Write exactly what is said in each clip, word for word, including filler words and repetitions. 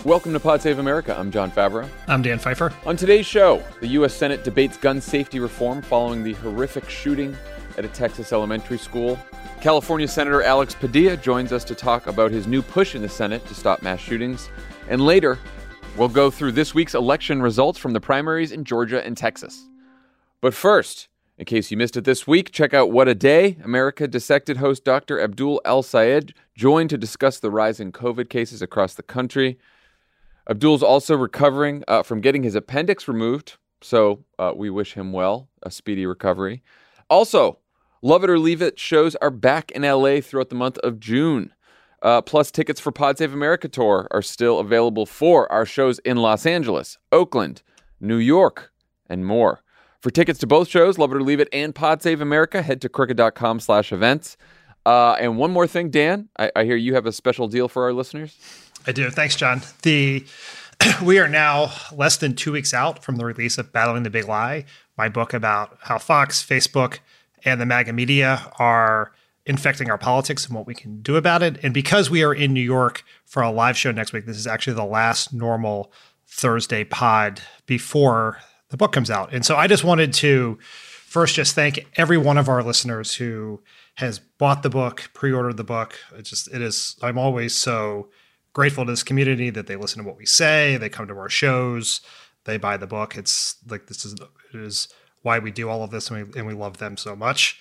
Welcome to Pod Save America. I'm John Favreau. I'm Dan Pfeiffer. On today's show, the U S Senate debates gun safety reform following the horrific shooting at a Texas elementary school. California Senator Alex Padilla joins us to talk about his new push in the Senate to stop mass shootings. And later, we'll go through this week's election results from the primaries in Georgia and Texas. But first, in case you missed it this week, check out What a Day. America Dissected host Doctor Abdul El-Sayed joined to discuss the rising COVID cases across the country. Abdul's also recovering uh, from getting his appendix removed, so uh, we wish him well, a speedy recovery. Also, Love It or Leave It shows are back in L A throughout the month of June. Uh, plus, tickets for Pod Save America Tour are still available for our shows in Los Angeles, Oakland, New York, and more. For tickets to both shows, Love It or Leave It and Pod Save America, head to crooked.com slash events. Uh, and one more thing, Dan, I, I hear you have a special deal for our listeners. I do. Thanks, John. The we are now less than two weeks out from the release of Battling the Big Lie, my book about how Fox, Facebook, and the MAGA media are infecting our politics and what we can do about it. And because we are in New York for a live show next week, this is actually the last normal Thursday pod before the book comes out. And so I just wanted to first just thank every one of our listeners who has bought the book, pre-ordered the book. It just, it is, I'm always so grateful to this community that they listen to what we say, they come to our shows, they buy the book. It's like, this is, it is why we do all of this, and we, and we love them so much.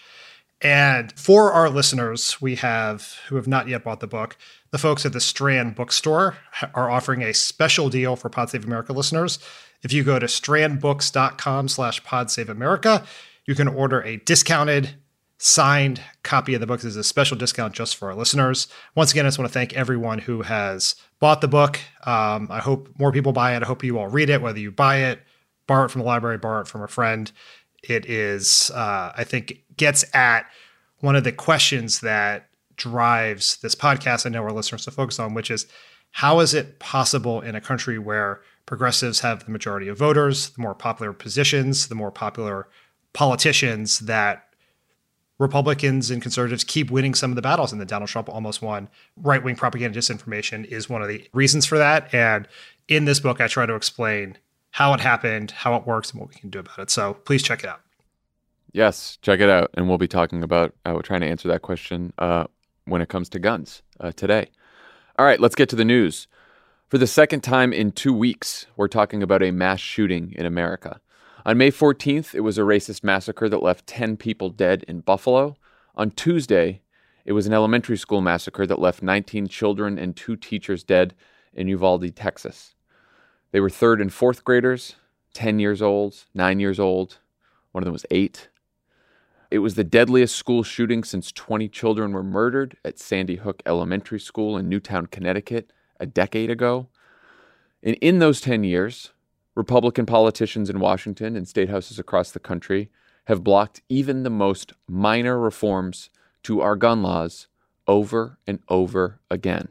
And for our listeners, we have, who have not yet bought the book, the folks at the Strand Bookstore are offering a special deal for Pod Save America listeners. If you go to strandbooks.com slash Pod Save America, you can order a discounted signed copy of the book. This is a special discount just for our listeners. Once again, I just want to thank everyone who has bought the book. Um, I hope more people buy it. I hope you all read it, whether you buy it, borrow it from the library, borrow it from a friend. It is, uh, I think, gets at one of the questions that drives this podcast I know our listeners to focus on, which is, how is it possible in a country where progressives have the majority of voters, the more popular positions, the more popular politicians, that Republicans and conservatives keep winning some of the battles and that Donald Trump almost won? Right-wing propaganda disinformation is one of the reasons for that. And in this book, I try to explain how it happened, how it works, and what we can do about it. So please check it out. Yes, check it out. And we'll be talking about, uh, we're trying to answer that question uh, when it comes to guns uh, today. All right, let's get to the news. For the second time in two weeks, we're talking about a mass shooting in America. On May fourteenth, it was a racist massacre that left ten people dead in Buffalo. On Tuesday, it was an elementary school massacre that left nineteen children and two teachers dead in Uvalde, Texas. They were third and fourth graders, ten years old, nine years old. One of them was eight. It was the deadliest school shooting since twenty children were murdered at Sandy Hook Elementary School in Newtown, Connecticut, a decade ago. And in those ten years, Republican politicians in Washington and state houses across the country have blocked even the most minor reforms to our gun laws over and over again.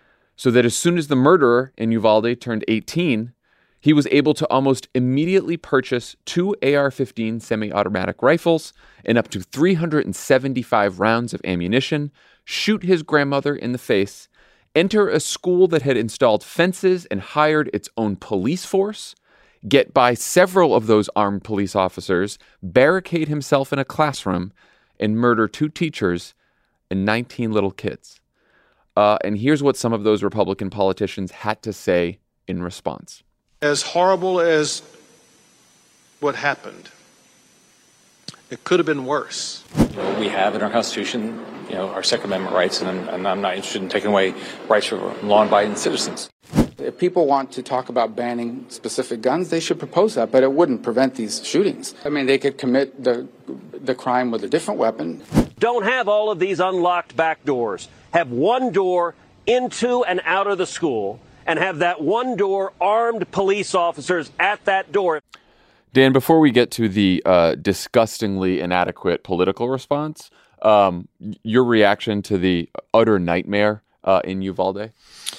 So that as soon as the murderer in Uvalde turned eighteen, he was able to almost immediately purchase two A R fifteen semi-automatic rifles and up to three hundred seventy-five rounds of ammunition, shoot his grandmother in the face, enter a school that had installed fences and hired its own police force, get by several of those armed police officers, barricade himself in a classroom, and murder two teachers and nineteen little kids. Uh, and here's what some of those Republican politicians had to say in response. As horrible as what happened, it could have been worse. We have in our Constitution, you know, our Second Amendment rights, and I'm, and I'm not interested in taking away rights from law-abiding citizens. If people want to talk about banning specific guns, they should propose that, but it wouldn't prevent these shootings. I mean, they could commit the the crime with a different weapon. Don't have all of these unlocked back doors. Have one door into and out of the school, and have that one door armed police officers at that door. Dan, before we get to the uh, disgustingly inadequate political response, um, your reaction to the utter nightmare uh, in Uvalde?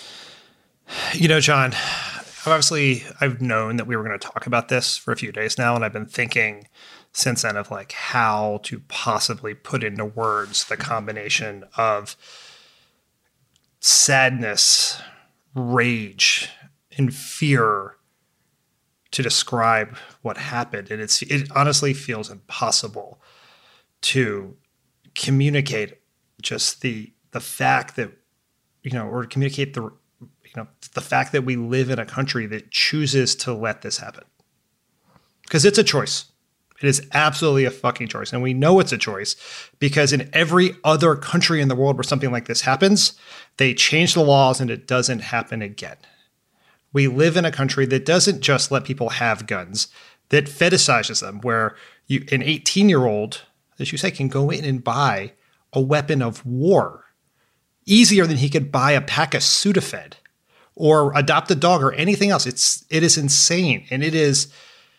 You know, John, obviously I've known that we were going to talk about this for a few days now, and I've been thinking since then of like how to possibly put into words the combination of sadness, rage, in fear to describe what happened. And it's it honestly feels impossible to communicate just the the fact that, you know, or communicate the, you know, the fact that we live in a country that chooses to let this happen. Because it's a choice. It is absolutely a fucking choice. And we know it's a choice because in every other country in the world where something like this happens, they change the laws and it doesn't happen again. We live in a country that doesn't just let people have guns, that fetishizes them, where you, an eighteen-year-old, as you say, can go in and buy a weapon of war easier than he could buy a pack of Sudafed or adopt a dog or anything else. It's it is insane, and it is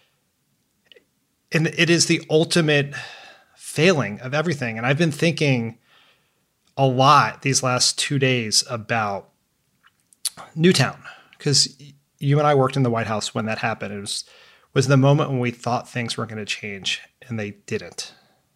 and it is the ultimate failing of everything. And I've been thinking a lot these last two days about Newtown, because you and I worked in the White House when that happened. It was was the moment when we thought things were going to change, and they didn't.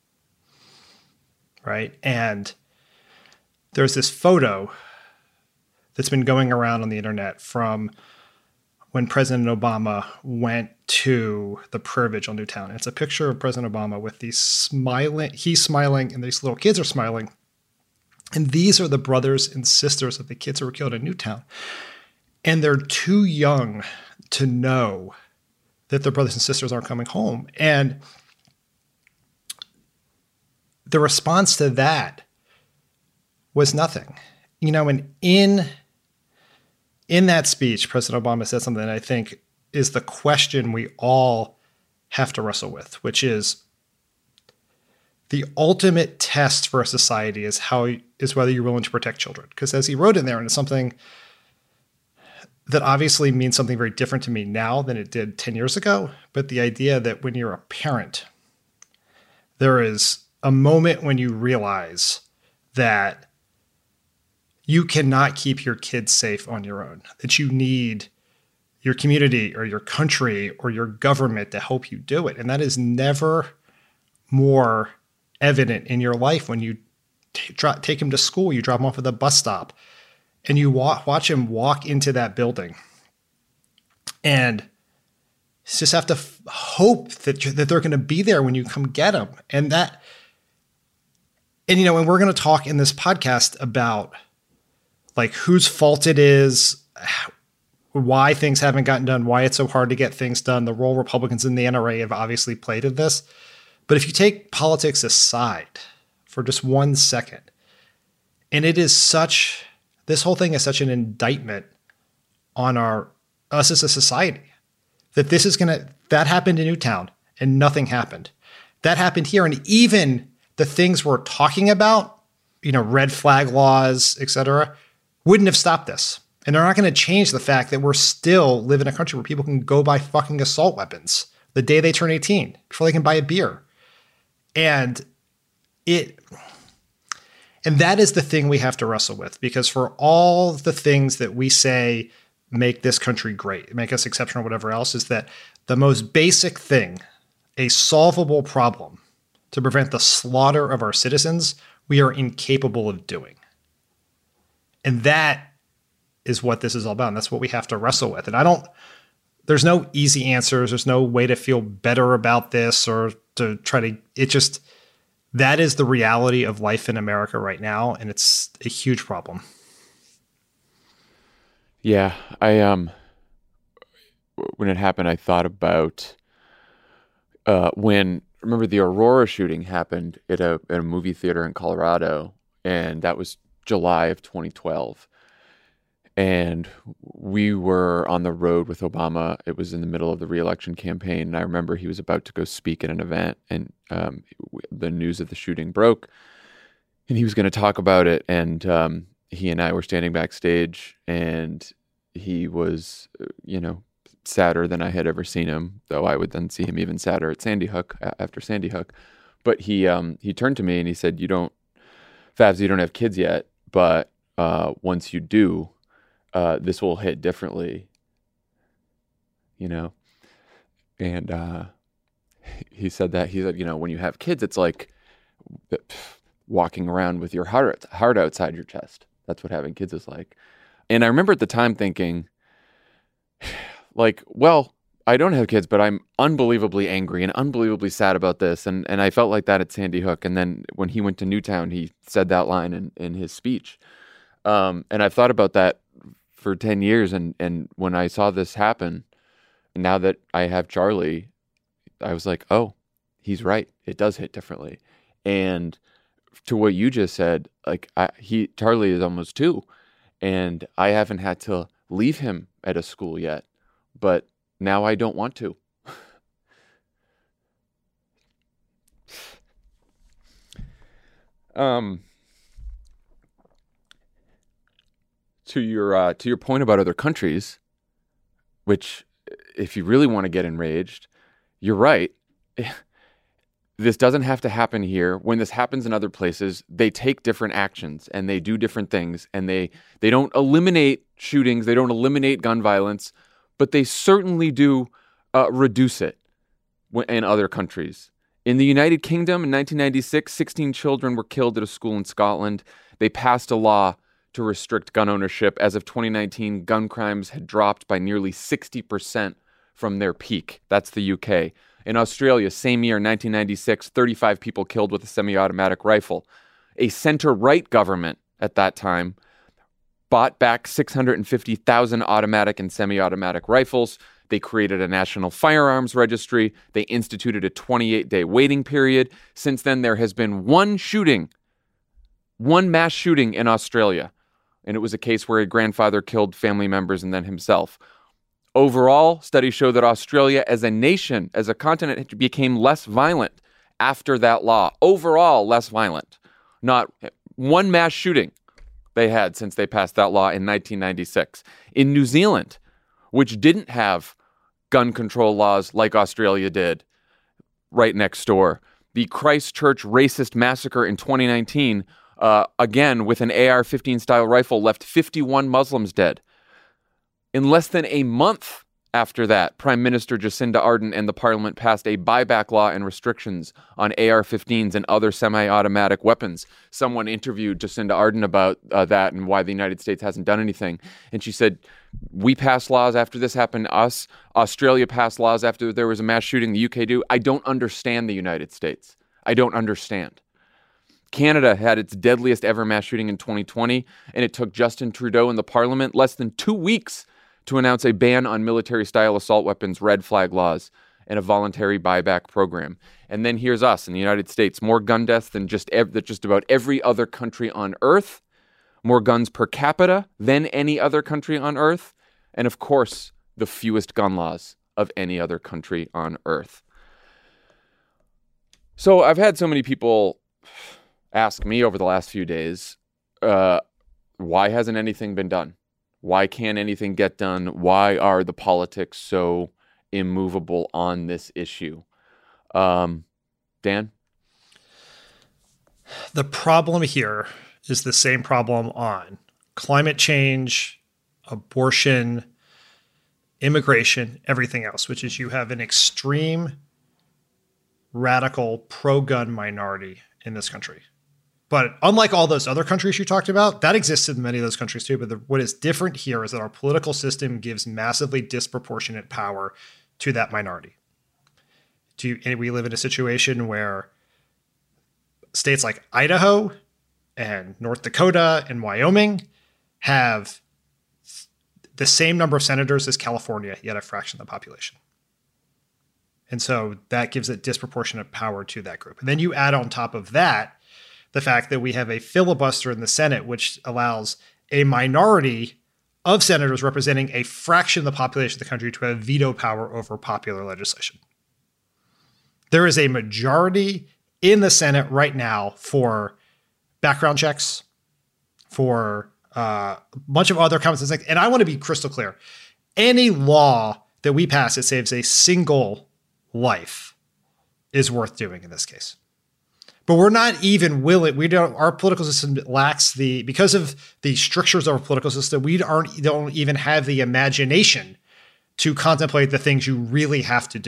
Right? And there's this photo that's been going around on the internet from when President Obama went to the Prayer Vigil Newtown. It's a picture of President Obama with these smiling, he's smiling, and these little kids are smiling. And these are the brothers and sisters of the kids who were killed in Newtown. And they're too young to know that their brothers and sisters aren't coming home. And the response to that was nothing. You know, and in, in that speech, President Obama said something that I think is the question we all have to wrestle with, which is the ultimate test for a society is how is whether you're willing to protect children. Because as he wrote in there, and it's something that obviously means something very different to me now than it did ten years ago, but the idea that when you're a parent, there is a moment when you realize that you cannot keep your kids safe on your own, that you need your community or your country or your government to help you do it. And that is never more evident in your life when you t- dro- take him to school, you drop him off at the bus stop, and you wa- watch him walk into that building. And you just have to f- hope that, that they're going to be there when you come get them. And that, and you know, and we're going to talk in this podcast about like whose fault it is, why things haven't gotten done, why it's so hard to get things done, the role Republicans in the N R A have obviously played in this. But if you take politics aside for just one second, and it is such, this whole thing is such an indictment on our, us as a society, that this is going to, that happened in Newtown and nothing happened. That happened here. And even the things we're talking about, you know, red flag laws, et cetera, wouldn't have stopped this. And they're not going to change the fact that we're still live in a country where people can go buy fucking assault weapons the day they turn eighteen before they can buy a beer. And it, and that is the thing we have to wrestle with, because for all the things that we say make this country great, make us exceptional, whatever else, is that the most basic thing, a solvable problem to prevent the slaughter of our citizens, we are incapable of doing. And that is what this is all about. And that's what we have to wrestle with. And I don't, there's no easy answers. There's no way to feel better about this or to try to, it just, that is the reality of life in America right now. And it's a huge problem. Yeah. I, um, when it happened, I thought about, uh, when, remember the Aurora shooting happened at a, at a movie theater in Colorado, and that was July of twenty twelve. And we were on the road with Obama. It was in the middle of the re-election campaign. And I remember he was about to go speak at an event, and um, the news of the shooting broke, and he was going to talk about it. And um, he and I were standing backstage, and he was, you know, sadder than I had ever seen him, though I would then see him even sadder at Sandy Hook, after Sandy Hook. But he um, he turned to me and he said, you don't, Favs, you don't have kids yet, but uh, once you do, Uh, this will hit differently, you know? And uh, he said that, he said, you know, when you have kids, it's like walking around with your heart, heart outside your chest. That's what having kids is like. And I remember at the time thinking, like, well, I don't have kids, but I'm unbelievably angry and unbelievably sad about this. And and I felt like that at Sandy Hook. And then when he went to Newtown, he said that line in, in his speech. Um, and I've thought about that for ten years. And, and when I saw this happen, now that I have Charlie, I was like, oh, he's right. It does hit differently. And to what you just said, like I, he, Charlie is almost two, and I haven't had to leave him at a school yet, but now I don't want to. um, to your uh, to your point about other countries, which, if you really want to get enraged, you're right. This doesn't have to happen here. When this happens in other places, they take different actions and they do different things, and they they don't eliminate shootings, they don't eliminate gun violence, but they certainly do uh, reduce it in other countries. In the United Kingdom in nineteen ninety-six, sixteen children were killed at a school in Scotland. They passed a law to restrict gun ownership. As of twenty nineteen, gun crimes had dropped by nearly sixty percent from their peak. That's the U K. In Australia, same year, nineteen ninety-six, thirty-five people killed with a semi-automatic rifle. A center-right government at that time bought back six hundred fifty thousand automatic and semi-automatic rifles. They created a national firearms registry. They instituted a twenty-eight day waiting period. Since then, there has been one shooting, one mass shooting in Australia. And it was a case where a grandfather killed family members and then himself. Overall, studies show that Australia as a nation, as a continent, became less violent after that law. Overall, less violent. Not one mass shooting they had since they passed that law in nineteen ninety-six. In New Zealand, which didn't have gun control laws like Australia did right next door, the Christchurch racist massacre in twenty nineteen, uh, again with an A R fifteen style rifle, left fifty-one Muslims dead. In less than a month after that, Prime Minister Jacinda Ardern and the Parliament passed a buyback law and restrictions on A R fifteens and other semi-automatic weapons. Someone interviewed Jacinda Ardern about uh, that and why the United States hasn't done anything. And she said, we passed laws after this happened to us. Australia passed laws after there was a mass shooting. The U K do. I don't understand the United States. I don't understand. Canada had its deadliest ever mass shooting in twenty twenty, and it took Justin Trudeau and the Parliament less than two weeks to announce a ban on military-style assault weapons, red flag laws, and a voluntary buyback program. And then here's us in the United States, more gun deaths than just, ev- than just about every other country on earth, more guns per capita than any other country on earth, and of course, the fewest gun laws of any other country on earth. So I've had so many people ask me over the last few days, uh, why hasn't anything been done? Why can't anything get done? Why are the politics so immovable on this issue? Um, Dan? The problem here is the same problem on climate change, abortion, immigration, everything else, which is you have an extreme, radical, pro-gun minority in this country. But unlike all those other countries you talked about, that exists in many of those countries too. But the, what is different here is that our political system gives massively disproportionate power to that minority. To, and we live in a situation where states like Idaho and North Dakota and Wyoming have the same number of senators as California, yet a fraction of the population. And so that gives it disproportionate power to that group. And then you add on top of that the fact that we have a filibuster in the Senate, which allows a minority of senators representing a fraction of the population of the country to have veto power over popular legislation. There is a majority in the Senate right now for background checks, for uh, a bunch of other comments. And I want to be crystal clear. Any law that we pass that saves a single life is worth doing in this case. But we're not even willing. We don't. Our political system lacks the because of the strictures of our political system. We aren't don't even have the imagination to contemplate the things you really have to do.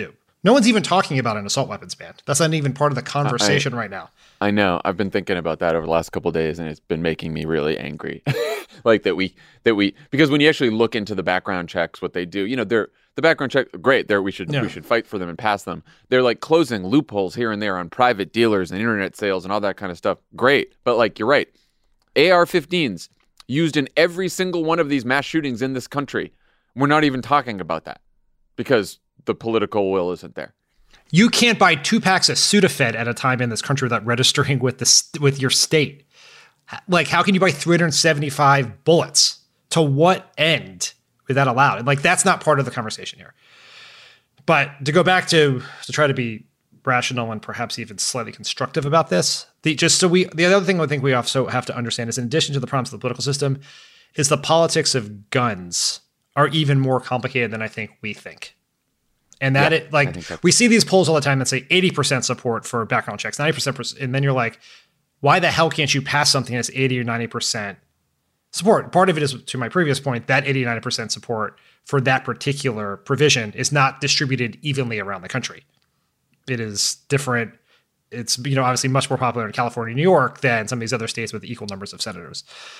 No one's even talking about an assault weapons ban. That's not even part of the conversation I, right now. I know. I've been thinking about that over the last couple of days, and it's been making me really angry. Like that we that we because when you actually look into the background checks, what they do, you know, they're the background check. Great, there we should yeah. we should fight for them and pass them. They're like closing loopholes here and there on private dealers and internet sales and all that kind of stuff. Great, but like you're right, A R fifteens used in every single one of these mass shootings in this country. We're not even talking about that because the political will isn't there. You can't buy two packs of Sudafed at a time in this country without registering with the with your state. Like, how can you buy three hundred seventy-five bullets? To what end is that allowed? And like, that's not part of the conversation here. But to go back to to try to be rational and perhaps even slightly constructive about this, the just so we the other thing I think we also have to understand is, in addition to the problems of the political system, is the politics of guns are even more complicated than I think we think. And that yeah, it like we see these polls all the time that say eighty percent support for background checks, ninety percent, and then you're like, why the hell can't you pass something that's eighty or ninety percent support? Part of it is, to my previous point, that eighty, ninety percent support for that particular provision is not distributed evenly around the country. It is different. It's, you know, obviously much more popular in California and New York than some of these other states with equal numbers of senators.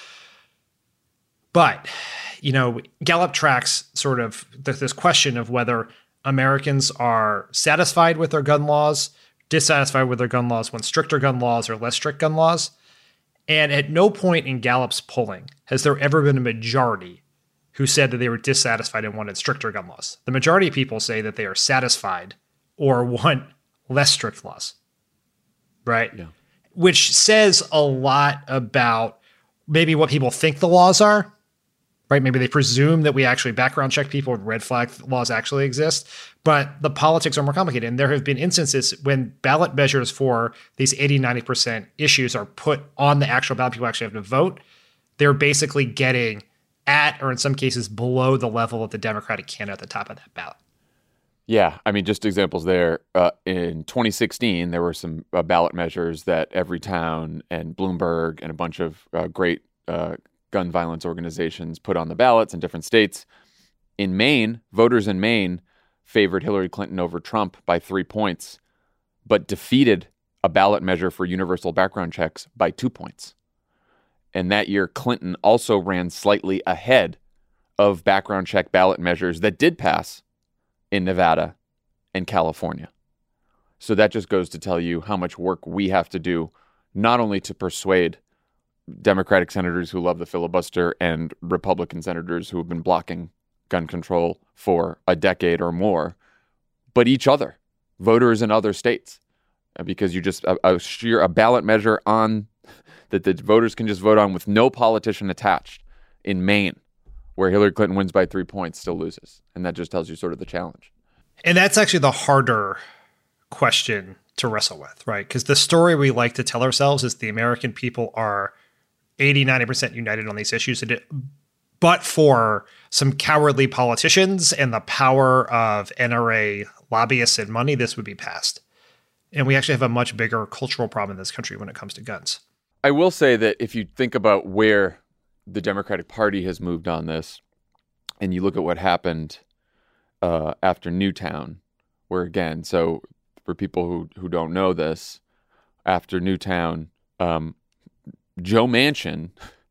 But, you know, Gallup tracks sort of this question of whether Americans are satisfied with their gun laws, dissatisfied with their gun laws, want stricter gun laws or less strict gun laws. And at no point in Gallup's polling has there ever been a majority who said that they were dissatisfied and wanted stricter gun laws. The majority of people say that they are satisfied or want less strict laws, right? Yeah. Which says a lot about maybe what people think the laws are, right? Maybe they presume that we actually background check people and red flag laws actually exist, but the politics are more complicated. And there have been instances when ballot measures for these eighty, ninety percent issues are put on the actual ballot, people actually have to vote. They're basically getting at, or in some cases below, the level of the Democratic candidate at the top of that ballot. Yeah, I mean, just examples there. Uh, in twenty sixteen, there were some uh, ballot measures that Everytown and Bloomberg and a bunch of uh, great uh, gun violence organizations put on the ballots in different states. In Maine, voters in Maine favored Hillary Clinton over Trump by three points, but defeated a ballot measure for universal background checks by two points. And that year, Clinton also ran slightly ahead of background check ballot measures that did pass in Nevada and California. So that just goes to tell you how much work we have to do, not only to persuade Democratic senators who love the filibuster and Republican senators who have been blocking gun control for a decade or more, but each other, voters in other states, because you just a, a sheer a ballot measure on that the voters can just vote on with no politician attached in Maine, where Hillary Clinton wins by three points, still loses. And that just tells you sort of the challenge. And that's actually the harder question to wrestle with, right? Because the story we like to tell ourselves is the American people are eighty, ninety percent united on these issues. And it, but for some cowardly politicians and the power of N R A lobbyists and money, this would be passed. And we actually have a much bigger cultural problem in this country when it comes to guns. I will say that if you think about where the Democratic Party has moved on this, and you look at what happened uh, after Newtown, where again, so for people who, who don't know this, after Newtown, um, Joe Manchin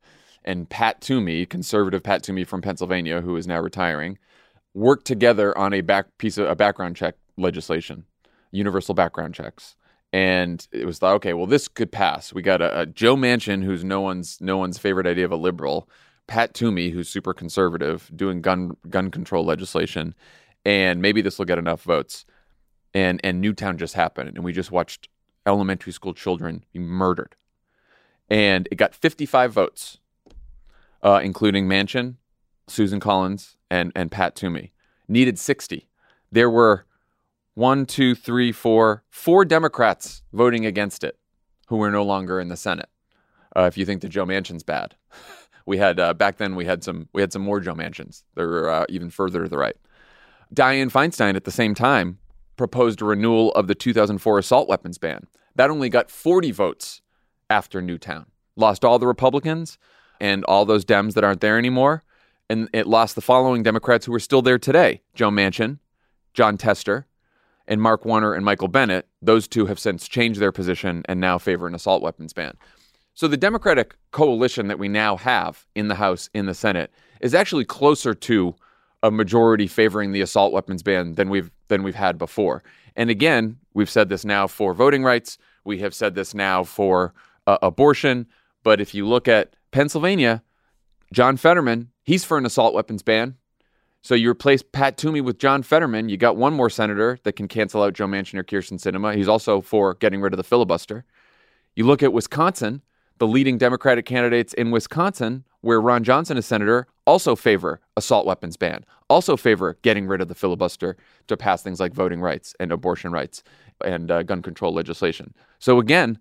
and Pat Toomey, conservative Pat Toomey from Pennsylvania, who is now retiring, worked together on a back piece of a background check legislation, universal background checks. And it was thought, okay, well, this could pass. We got a, a Joe Manchin, who's no one's no one's favorite idea of a liberal, Pat Toomey, who's super conservative, doing gun gun control legislation, and maybe this will get enough votes. And and Newtown just happened, and we just watched elementary school children be murdered, and it got fifty-five votes, uh, including Manchin, Susan Collins, and and Pat Toomey. Needed sixty. There were one, two, three, four, four Democrats voting against it, who were no longer in the Senate. Uh, if you think that Joe Manchin's bad, we had uh, back then we had some we had some more Joe Manchins. They were uh, even further to the right. Dianne Feinstein at the same time proposed a renewal of the two thousand four assault weapons ban. That only got forty votes after Newtown. Lost all the Republicans and all those Dems that aren't there anymore, and it lost the following Democrats who are still there today: Joe Manchin, John Tester, and Mark Warner and Michael Bennet, those two have since changed their position and now favor an assault weapons ban. So the Democratic coalition that we now have in the House, in the Senate, is actually closer to a majority favoring the assault weapons ban than we've than we've had before. And again, we've said this now for voting rights. We have said this now for uh, abortion. But if you look at Pennsylvania, John Fetterman, he's for an assault weapons ban. So you replace Pat Toomey with John Fetterman. You got one more senator that can cancel out Joe Manchin or Kyrsten Sinema. He's also for getting rid of the filibuster. You look at Wisconsin, the leading Democratic candidates in Wisconsin, where Ron Johnson is senator, also favor assault weapons ban, also favor getting rid of the filibuster to pass things like voting rights and abortion rights and uh, gun control legislation. So again,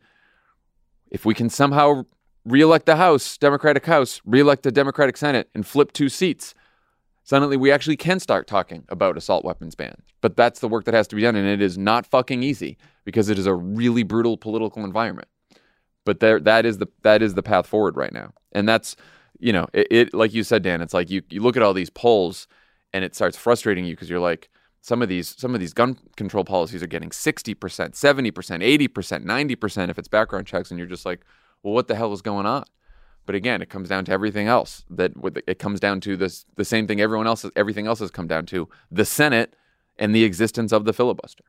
if we can somehow reelect the House, Democratic House, reelect the Democratic Senate, and flip two seats, suddenly we actually can start talking about assault weapons ban. But that's the work that has to be done, and it is not fucking easy because it is a really brutal political environment. But there, that is the that is the path forward right now, and that's, you know, it, it like you said, Dan. It's like you you look at all these polls, and it starts frustrating you because you're like, some of these some of these gun control policies are getting sixty percent, seventy percent, eighty percent, ninety percent if it's background checks, and you're just like, well, what the hell is going on? But again, it comes down to everything else. That it comes down to this the same thing everyone else everything else has come down to: the Senate and the existence of the filibuster.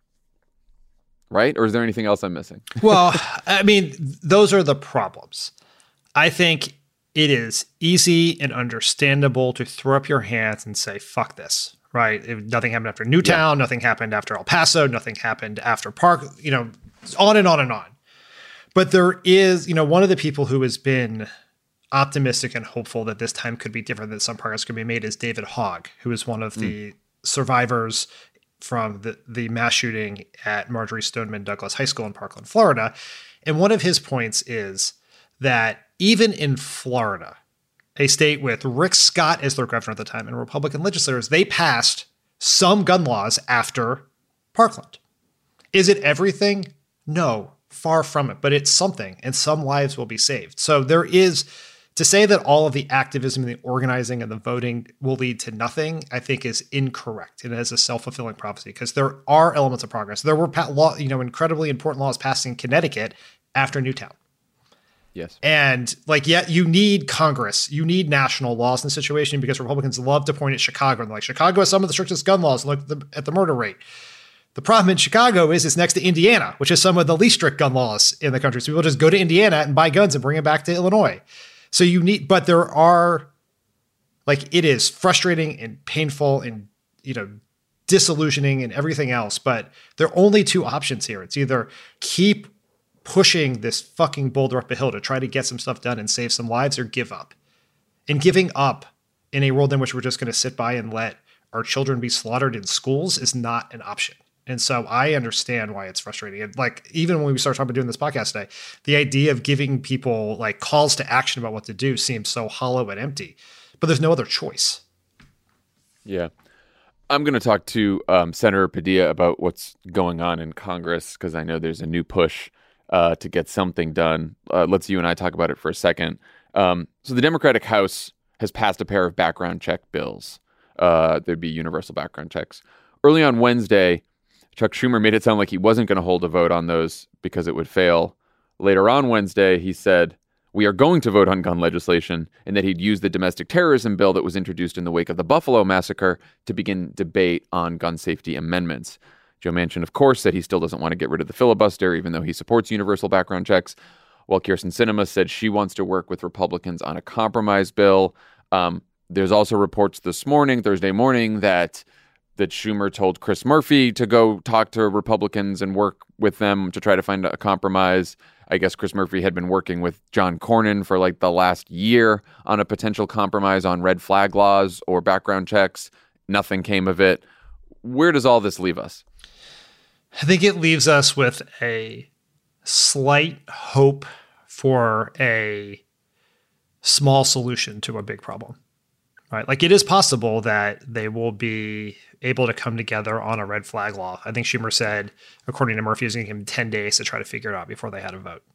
Right? Or is there anything else I'm missing? Well, I mean, those are the problems. I think it is easy and understandable to throw up your hands and say, fuck this, right? If nothing happened after Newtown, yeah. Nothing happened after El Paso, nothing happened after Park, you know, on and on and on. But there is, you know, one of the people who has been optimistic and hopeful that this time could be different, that some progress could be made, is David Hogg, who is one of the mm. survivors from the, the mass shooting at Marjorie Stoneman Douglas High School in Parkland, Florida. And one of his points is that even in Florida, a state with Rick Scott as their governor at the time and Republican legislators, they passed some gun laws after Parkland. Is it everything? No, far from it, but it's something, and some lives will be saved. So there is, to say that all of the activism and the organizing and the voting will lead to nothing, I think is incorrect. And it is a self-fulfilling prophecy because there are elements of progress. There were law, you know, incredibly important laws passed in Connecticut after Newtown. Yes. And like, yeah, you need Congress. You need national laws in the situation because Republicans love to point at Chicago. And like, Chicago has some of the strictest gun laws. Look at the, at the murder rate. The problem in Chicago is it's next to Indiana, which has some of the least strict gun laws in the country. So people just go to Indiana and buy guns and bring them back to Illinois. So you need, but there are, like, it is frustrating and painful and, you know, disillusioning and everything else. But there are only two options here. It's either keep pushing this fucking boulder up a hill to try to get some stuff done and save some lives, or give up. And giving up in a world in which we're just going to sit by and let our children be slaughtered in schools is not an option. And so I understand why it's frustrating. And like, even when we started talking about doing this podcast today, the idea of giving people like calls to action about what to do seems so hollow and empty, but there's no other choice. Yeah. I'm going to talk to um, Senator Padilla about what's going on in Congress, because I know there's a new push uh, to get something done. Uh, let's you and I talk about it for a second. Um, so the Democratic House has passed a pair of background check bills. Uh, there'd be universal background checks. Early on Wednesday, Chuck Schumer made it sound like he wasn't going to hold a vote on those because it would fail. Later on Wednesday, he said, we are going to vote on gun legislation, and that he'd use the domestic terrorism bill that was introduced in the wake of the Buffalo massacre to begin debate on gun safety amendments. Joe Manchin, of course, said he still doesn't want to get rid of the filibuster, even though he supports universal background checks, while Kyrsten Sinema said she wants to work with Republicans on a compromise bill. Um, there's also reports this morning, Thursday morning, that that Schumer told Chris Murphy to go talk to Republicans and work with them to try to find a compromise. I guess Chris Murphy had been working with John Cornyn for like the last year on a potential compromise on red flag laws or background checks. Nothing came of it. Where does all this leave us? I think it leaves us with a slight hope for a small solution to a big problem. Right? Like, it is possible that they will be able to come together on a red flag law. I think Schumer said, according to Murphy, he was going to give him ten days to try to figure it out before they had a vote.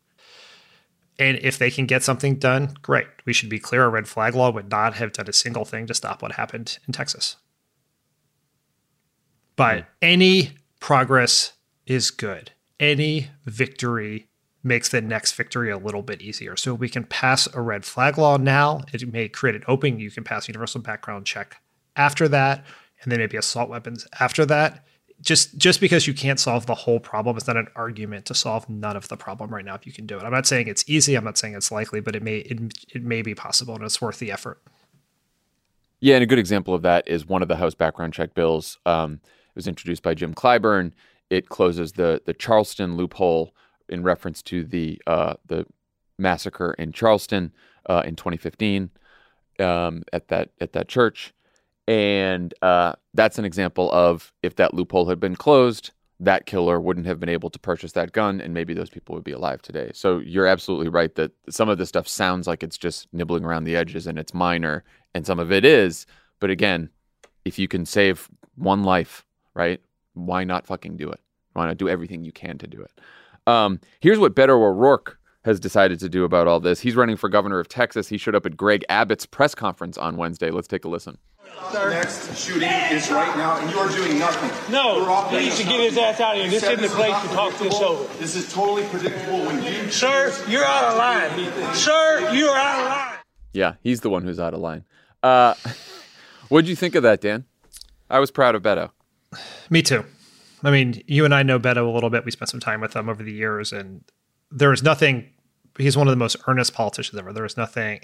And if they can get something done, great. We should be clear, a red flag law would not have done a single thing to stop what happened in Texas. But mm. any progress is good. Any victory makes the next victory a little bit easier. So we can pass a red flag law now. It may create an opening. You can pass universal background check after that, and then maybe assault weapons after that. Just just because you can't solve the whole problem is not an argument to solve none of the problem right now if you can do it. I'm not saying it's easy. I'm not saying it's likely, but it may it, it may be possible, and it's worth the effort. Yeah, and a good example of that is one of the House background check bills. Um, it was introduced by Jim Clyburn. It closes the the Charleston loophole in reference to the uh, the massacre in Charleston uh, in twenty fifteen um, at that at that church. And uh, that's an example of if that loophole had been closed, that killer wouldn't have been able to purchase that gun, and maybe those people would be alive today. So you're absolutely right that some of this stuff sounds like it's just nibbling around the edges and it's minor, and some of it is. But again, if you can save one life, right, why not fucking do it? Why not do everything you can to do it? Um, here's what Beto O'Rourke has decided to do about all this. He's running for governor of Texas. He showed up at Greg Abbott's press conference on Wednesday. Let's take a listen. The next shooting is right now, and you're doing nothing. No, he needs to get his ass out of here. This isn't the place to talk this over. This is totally predictable. When you, sir, you're out of line. Sir, you're out of line. Yeah, he's the one who's out of line. Uh, what'd you think of that, Dan? I was proud of Beto. Me too. I mean, you and I know Beto a little bit. We spent some time with him over the years, and there is nothing. He's one of the most earnest politicians ever. There is nothing.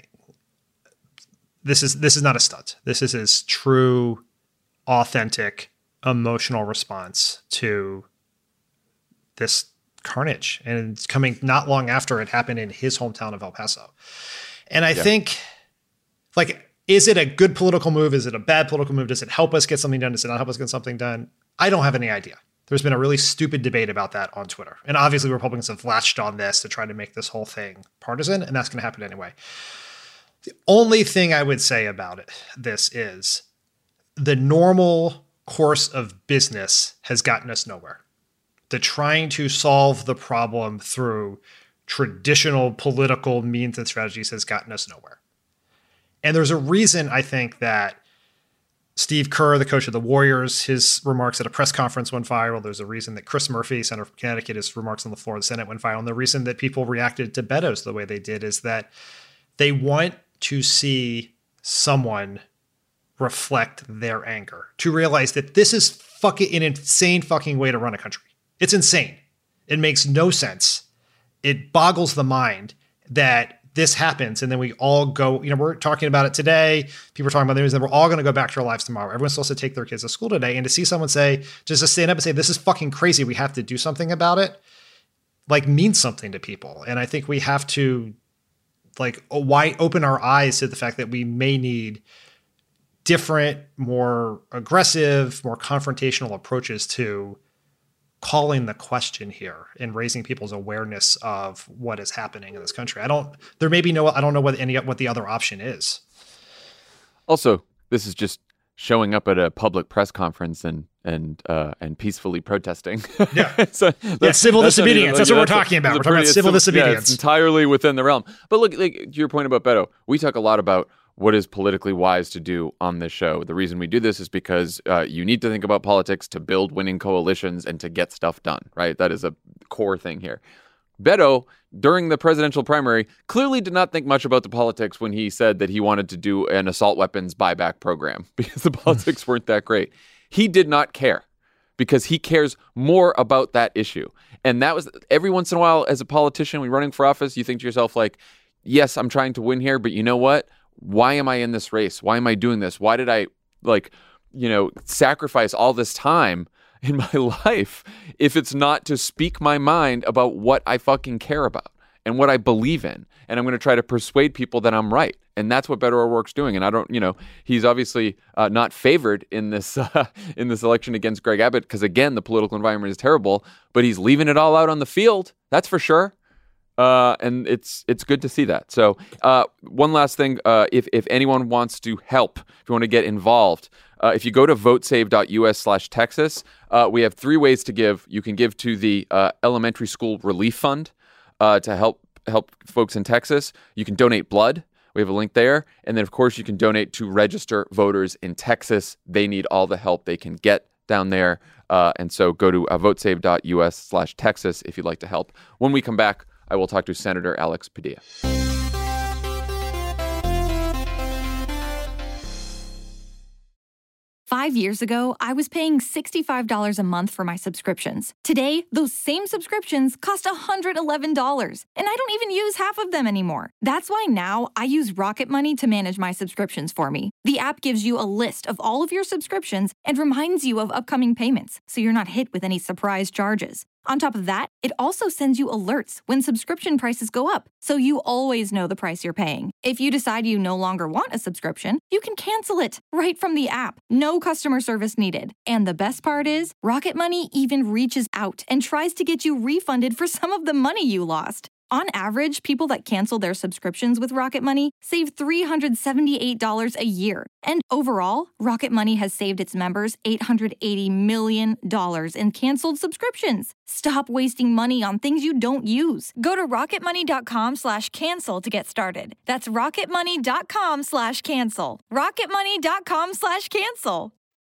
This is this is not a stunt. This is his true, authentic, emotional response to this carnage. And it's coming not long after it happened in his hometown of El Paso. And I yeah. think, like, is it a good political move? Is it a bad political move? Does it help us get something done? Does it not help us get something done? I don't have any idea. There's been a really stupid debate about that on Twitter. And obviously Republicans have latched on this to try to make this whole thing partisan, and that's going to happen anyway. The only thing I would say about it, this is the normal course of business has gotten us nowhere. The trying to solve the problem through traditional political means and strategies has gotten us nowhere. And there's a reason I think that Steve Kerr, the coach of the Warriors, his remarks at a press conference went viral. There's a reason that Chris Murphy, Senator from Connecticut, his remarks on the floor of the Senate went viral. And the reason that people reacted to Beto's the way they did is that they want to see someone reflect their anger, to realize that this is fucking an insane fucking way to run a country. It's insane. It makes no sense. It boggles the mind that this happens, and then we all go, you know, we're talking about it today. People are talking about the news, and we're all going to go back to our lives tomorrow. Everyone's supposed to take their kids to school today. And to see someone say, just to stand up and say, this is fucking crazy, we have to do something about it, like, means something to people. And I think we have to, like, why open our eyes to the fact that we may need different, more aggressive, more confrontational approaches to calling the question here and raising people's awareness of what is happening in this country. I don't, there may be no, I don't know what any, what the other option is. Also, this is just showing up at a public press conference and, and, uh, and peacefully protesting. Yeah. so that's, yeah, civil that's disobedience. Even, that's like, what that's we're talking a, about. We're talking pretty, about civil it's, disobedience. Yeah, it's entirely within the realm. But look, like, to your point about Beto, we talk a lot about what is politically wise to do on this show. The reason we do this is because uh, you need to think about politics to build winning coalitions and to get stuff done, right? That is a core thing here. Beto, during the presidential primary, clearly did not think much about the politics when he said that he wanted to do an assault weapons buyback program because the politics weren't that great. He did not care because he cares more about that issue. And that was, every once in a while, as a politician, when you're running for office, you think to yourself, like, yes, I'm trying to win here, but you know what? Why am I in this race? Why am I doing this? Why did I, like, you know, sacrifice all this time in my life if it's not to speak my mind about what I fucking care about and what I believe in? And I'm going to try to persuade people that I'm right. And that's what Beto O'Rourke's doing. And I don't, you know, he's obviously uh, not favored in this uh, in this election against Greg Abbott because, again, the political environment is terrible, but he's leaving it all out on the field. That's for sure. Uh, and it's it's good to see that. So uh, one last thing, uh, if, if anyone wants to help, if you want to get involved, uh, if you go to votesave.us slash Texas, uh, we have three ways to give. You can give to the uh, Elementary School Relief Fund uh, to help help folks in Texas. You can donate blood. We have a link there. And then, of course, you can donate to register voters in Texas. They need all the help they can get down there. Uh, and so go to uh, votesave.us slash Texas if you'd like to help. When we come back, I will talk to Senator Alex Padilla. Five years ago, I was paying sixty-five dollars a month for my subscriptions. Today, those same subscriptions cost one hundred eleven dollars, and I don't even use half of them anymore. That's why now I use Rocket Money to manage my subscriptions for me. The app gives you a list of all of your subscriptions and reminds you of upcoming payments, so you're not hit with any surprise charges. On top of that, it also sends you alerts when subscription prices go up, so you always know the price you're paying. If you decide you no longer want a subscription, you can cancel it right from the app. No customer service needed. And the best part is, Rocket Money even reaches out and tries to get you refunded for some of the money you lost. On average, people that cancel their subscriptions with Rocket Money save three hundred seventy-eight dollars a year. And overall, Rocket Money has saved its members eight hundred eighty million dollars in canceled subscriptions. Stop wasting money on things you don't use. Go to rocketmoney.com slash cancel to get started. That's rocketmoney.com slash cancel. rocketmoney.com slash cancel.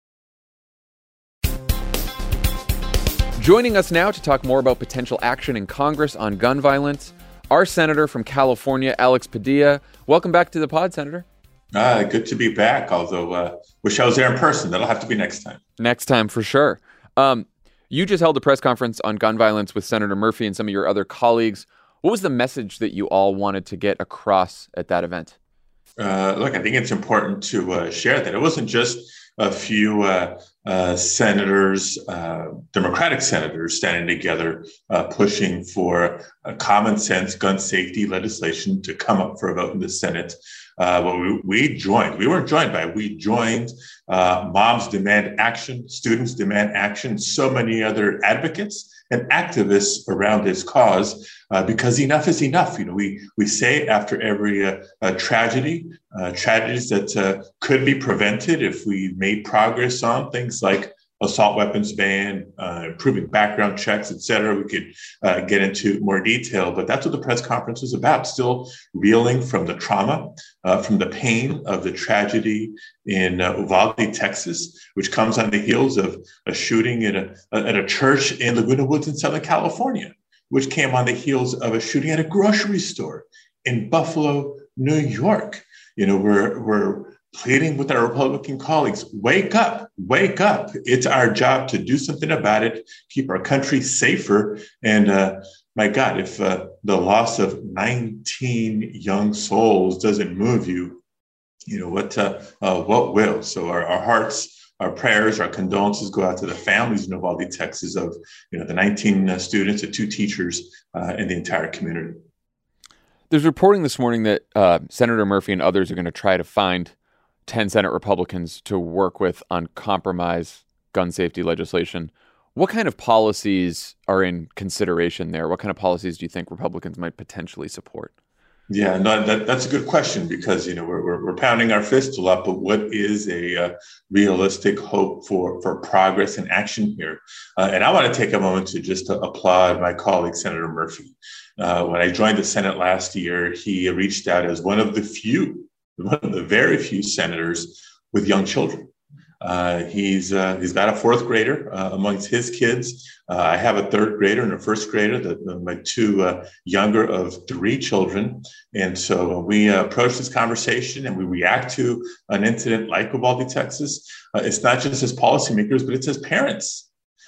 Joining us now to talk more about potential action in Congress on gun violence, our senator from California, Alex Padilla. Welcome back to the pod, Senator. Uh, good to be back, although uh, wish I was there in person. That'll have to be next time. Next time, for sure. Um, you just held a press conference on gun violence with Senator Murphy and some of your other colleagues. What was the message that you all wanted to get across at that event? Uh, look, I think it's important to uh, share that it wasn't just a few uh, uh, senators, uh, Democratic senators standing together, uh, pushing for a common sense gun safety legislation to come up for a vote in the Senate. Uh, but we, we joined, we weren't joined by, we joined uh, Moms Demand Action, Students Demand Action, so many other advocates and activists around this cause, uh, because enough is enough. You know, we we say after every uh, uh, tragedy, uh, tragedies that uh, could be prevented if we made progress on things like assault weapons ban, uh, improving background checks, et cetera. We could uh, get into more detail, but that's what the press conference was about, still reeling from the trauma, uh, from the pain of the tragedy in uh, Uvalde, Texas, which comes on the heels of a shooting at a, at a church in Laguna Woods in Southern California, which came on the heels of a shooting at a grocery store in Buffalo, New York. You know, we're, we're, pleading with our Republican colleagues, wake up, wake up. It's our job to do something about it, keep our country safer. And uh, my God, if uh, the loss of nineteen young souls doesn't move you, you know, what uh, uh, what will? So our, our hearts, our prayers, our condolences go out to the families in Uvalde, Texas of, you know, the nineteen uh, students, the two teachers, uh, and the entire community. There's reporting this morning that uh, Senator Murphy and others are going to try to find ten Senate Republicans to work with on compromise gun safety legislation. What kind of policies are in consideration there? What kind of policies do you think Republicans might potentially support? Yeah, no, that, that's a good question because, you know, we're, we're, we're pounding our fists a lot, but what is a uh, realistic hope for, for progress and action here? Uh, and I want to take a moment to just to applaud my colleague, Senator Murphy. Uh, when I joined the Senate last year, he reached out as one of the few one of the very few senators with young children. Uh, he's uh, he's got a fourth grader uh, amongst his kids. Uh, I have a third grader and a first grader, the, the, my two uh, younger of three children. And so we uh, approach this conversation and we react to an incident like Uvalde, Texas. Uh, it's not just as policymakers, but it's as parents.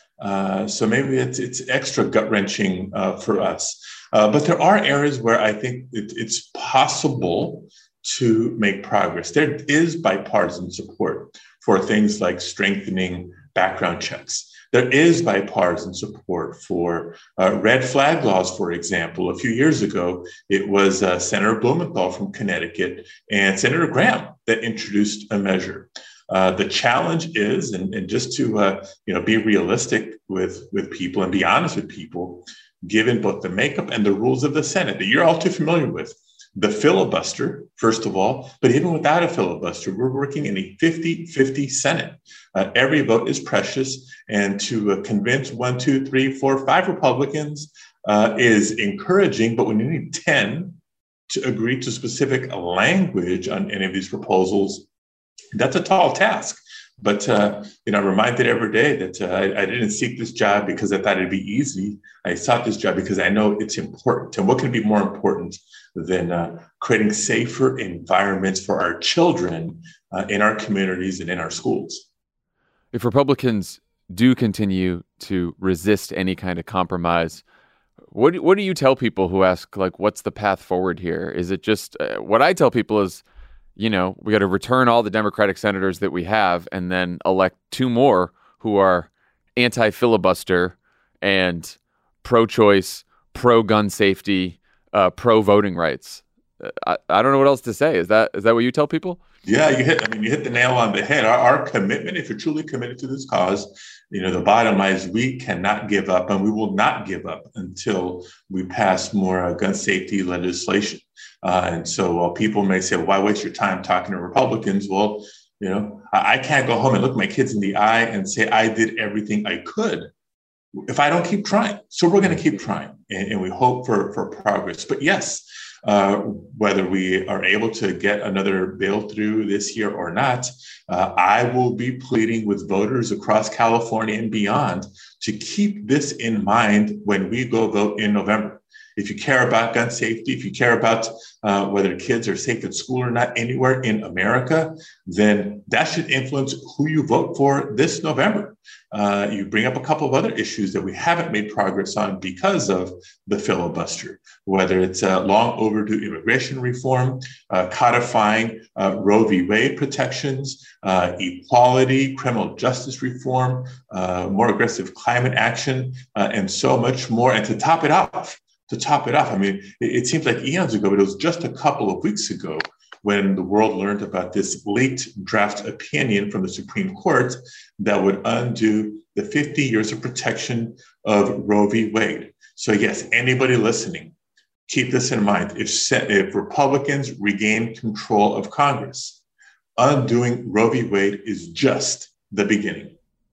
Uh, so maybe it's it's extra gut-wrenching uh, for us. Uh, but there are areas where I think it, it's possible to make progress. There is bipartisan support for things like strengthening background checks. There is bipartisan support for uh, red flag laws, for example. A few years ago, it was uh, Senator Blumenthal from Connecticut and Senator Graham that introduced a measure. Uh, the challenge is, and, and just to uh, you know, be realistic with, with people and be honest with people, given both the makeup and the rules of the Senate that you're all too familiar with, the filibuster, first of all, but even without a filibuster, we're working in a fifty-fifty Senate. Uh, every vote is precious, and to uh, convince one, two, three, four, five Republicans uh, is encouraging, but when you need ten to agree to specific language on any of these proposals, that's a tall task. But, uh, you know, I'm reminded every day that uh, I, I didn't seek this job because I thought it'd be easy. I sought this job because I know it's important. And what can be more important than uh, creating safer environments for our children uh, in our communities and in our schools? If Republicans do continue to resist any kind of compromise, what, what do you tell people who ask, like, what's the path forward here? Is it just uh, what I tell people is, you know, we got to return all the Democratic senators that we have and then elect two more who are anti-filibuster and pro-choice, pro-gun safety, uh, pro-voting rights. I, I don't know what else to say. Is that is that what you tell people? Yeah, you hit. I mean, you hit the nail on the head. Our, our commitment, if you're truly committed to this cause, you know, the bottom line is we cannot give up, and we will not give up until we pass more uh, gun safety legislation. Uh, and so, while people may say, well, "Why waste your time talking to Republicans?" Well, you know, I, I can't go home and look my kids in the eye and say I did everything I could if I don't keep trying. So we're going to keep trying, and, and we hope for for progress. But yes. Uh, whether we are able to get another bill through this year or not, uh, I will be pleading with voters across California and beyond to keep this in mind when we go vote in November. If you care about gun safety, if you care about uh, whether kids are safe at school or not anywhere in America, then that should influence who you vote for this November. Uh, you bring up a couple of other issues that we haven't made progress on because of the filibuster, whether it's uh, long overdue immigration reform, uh, codifying uh, Roe v. Wade protections, uh, equality, criminal justice reform, uh, more aggressive climate action, uh, and so much more. And to top it off, To top it off, I mean, it, it seems like eons ago, but it was just a couple of weeks ago when the world learned about this leaked draft opinion from the Supreme Court that would undo the fifty years of protection of Roe v. Wade. So yes, anybody listening, keep this in mind. If, if Republicans regain control of Congress, undoing Roe v. Wade is just the beginning.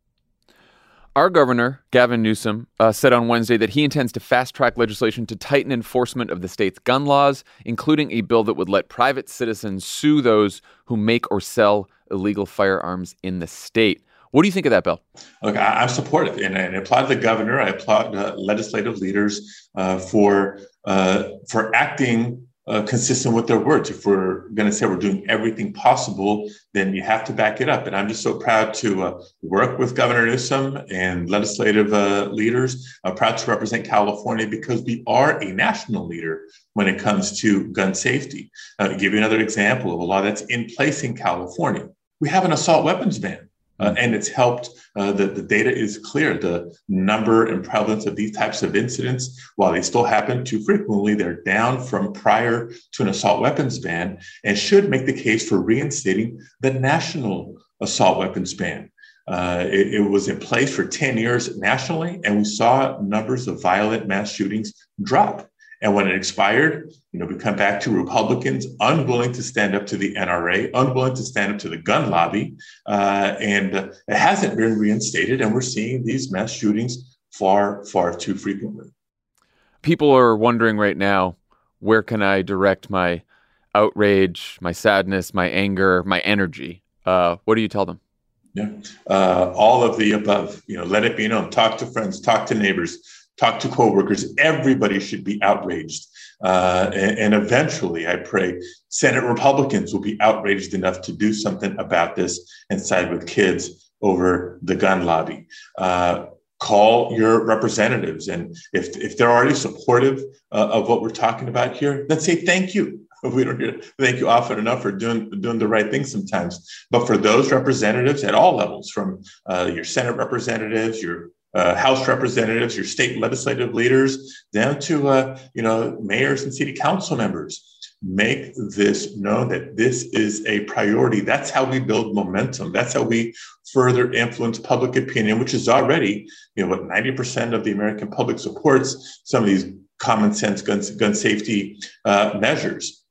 Our governor, Gavin Newsom, uh, said on Wednesday that he intends to fast-track legislation to tighten enforcement of the state's gun laws, including a bill that would let private citizens sue those who make or sell illegal firearms in the state. What do you think of that bill? Look, I, I'm supportive, and I applaud the governor. I applaud uh, legislative leaders uh, for uh, for acting Uh, consistent with their words. If we're going to say we're doing everything possible, then you have to back it up. And I'm just so proud to uh, work with Governor Newsom and legislative uh, leaders. I'm proud to represent California because we are a national leader when it comes to gun safety. Uh, to give you another example of a law that's in place in California. We have an assault weapons ban. Uh, and it's helped, uh, the, the data is clear. The number and prevalence of these types of incidents, while they still happen too frequently, they're down from prior to an assault weapons ban and should make the case for reinstating the national assault weapons ban. Uh, it, it was in place for ten years nationally, and we saw numbers of violent mass shootings drop. And when it expired, you know, we come back to Republicans unwilling to stand up to the N R A, unwilling to stand up to the gun lobby, uh, and uh, it hasn't been reinstated. And we're seeing these mass shootings far, far too frequently. People are wondering right now, where can I direct my outrage, my sadness, my anger, my energy? Uh, what do you tell them? Yeah, uh, all of the above. You know, let it be known. Talk to friends, talk to neighbors. Talk to coworkers. Everybody should be outraged. Uh, and, and eventually, I pray, Senate Republicans will be outraged enough to do something about this and side with kids over the gun lobby. Uh, call your representatives. And if, if they're already supportive uh, of what we're talking about here, then say thank you. We don't hear thank you often enough for doing doing the right thing sometimes. But for those representatives at all levels, from uh, your Senate representatives, your Uh, House representatives, your state legislative leaders, down to, uh, you know, mayors and city council members, make this known that this is a priority. That's how we build momentum. That's how we further influence public opinion, which is already, you know, what ninety percent of the American public supports some of these common sense gun, gun safety uh, measures.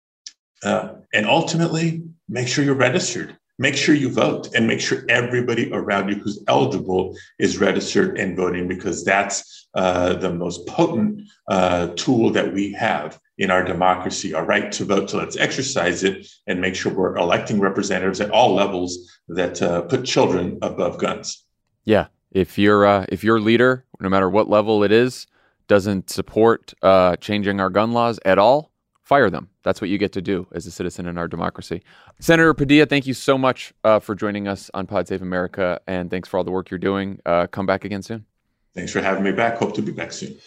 Uh, and ultimately, make sure you're registered. Make sure you vote and make sure everybody around you who's eligible is registered and voting, because that's uh, the most potent uh, tool that we have in our democracy, our right to vote. So let's exercise it and make sure we're electing representatives at all levels that uh, put children above guns. Yeah. If your uh, if your leader, no matter what level it is, doesn't support uh, changing our gun laws at all, fire them. That's what you get to do as a citizen in our democracy. Senator Padilla, thank you so much uh, for joining us on Pod Save America, and thanks for all the work you're doing. Uh, come back again soon. Thanks for having me back. Hope to be back soon.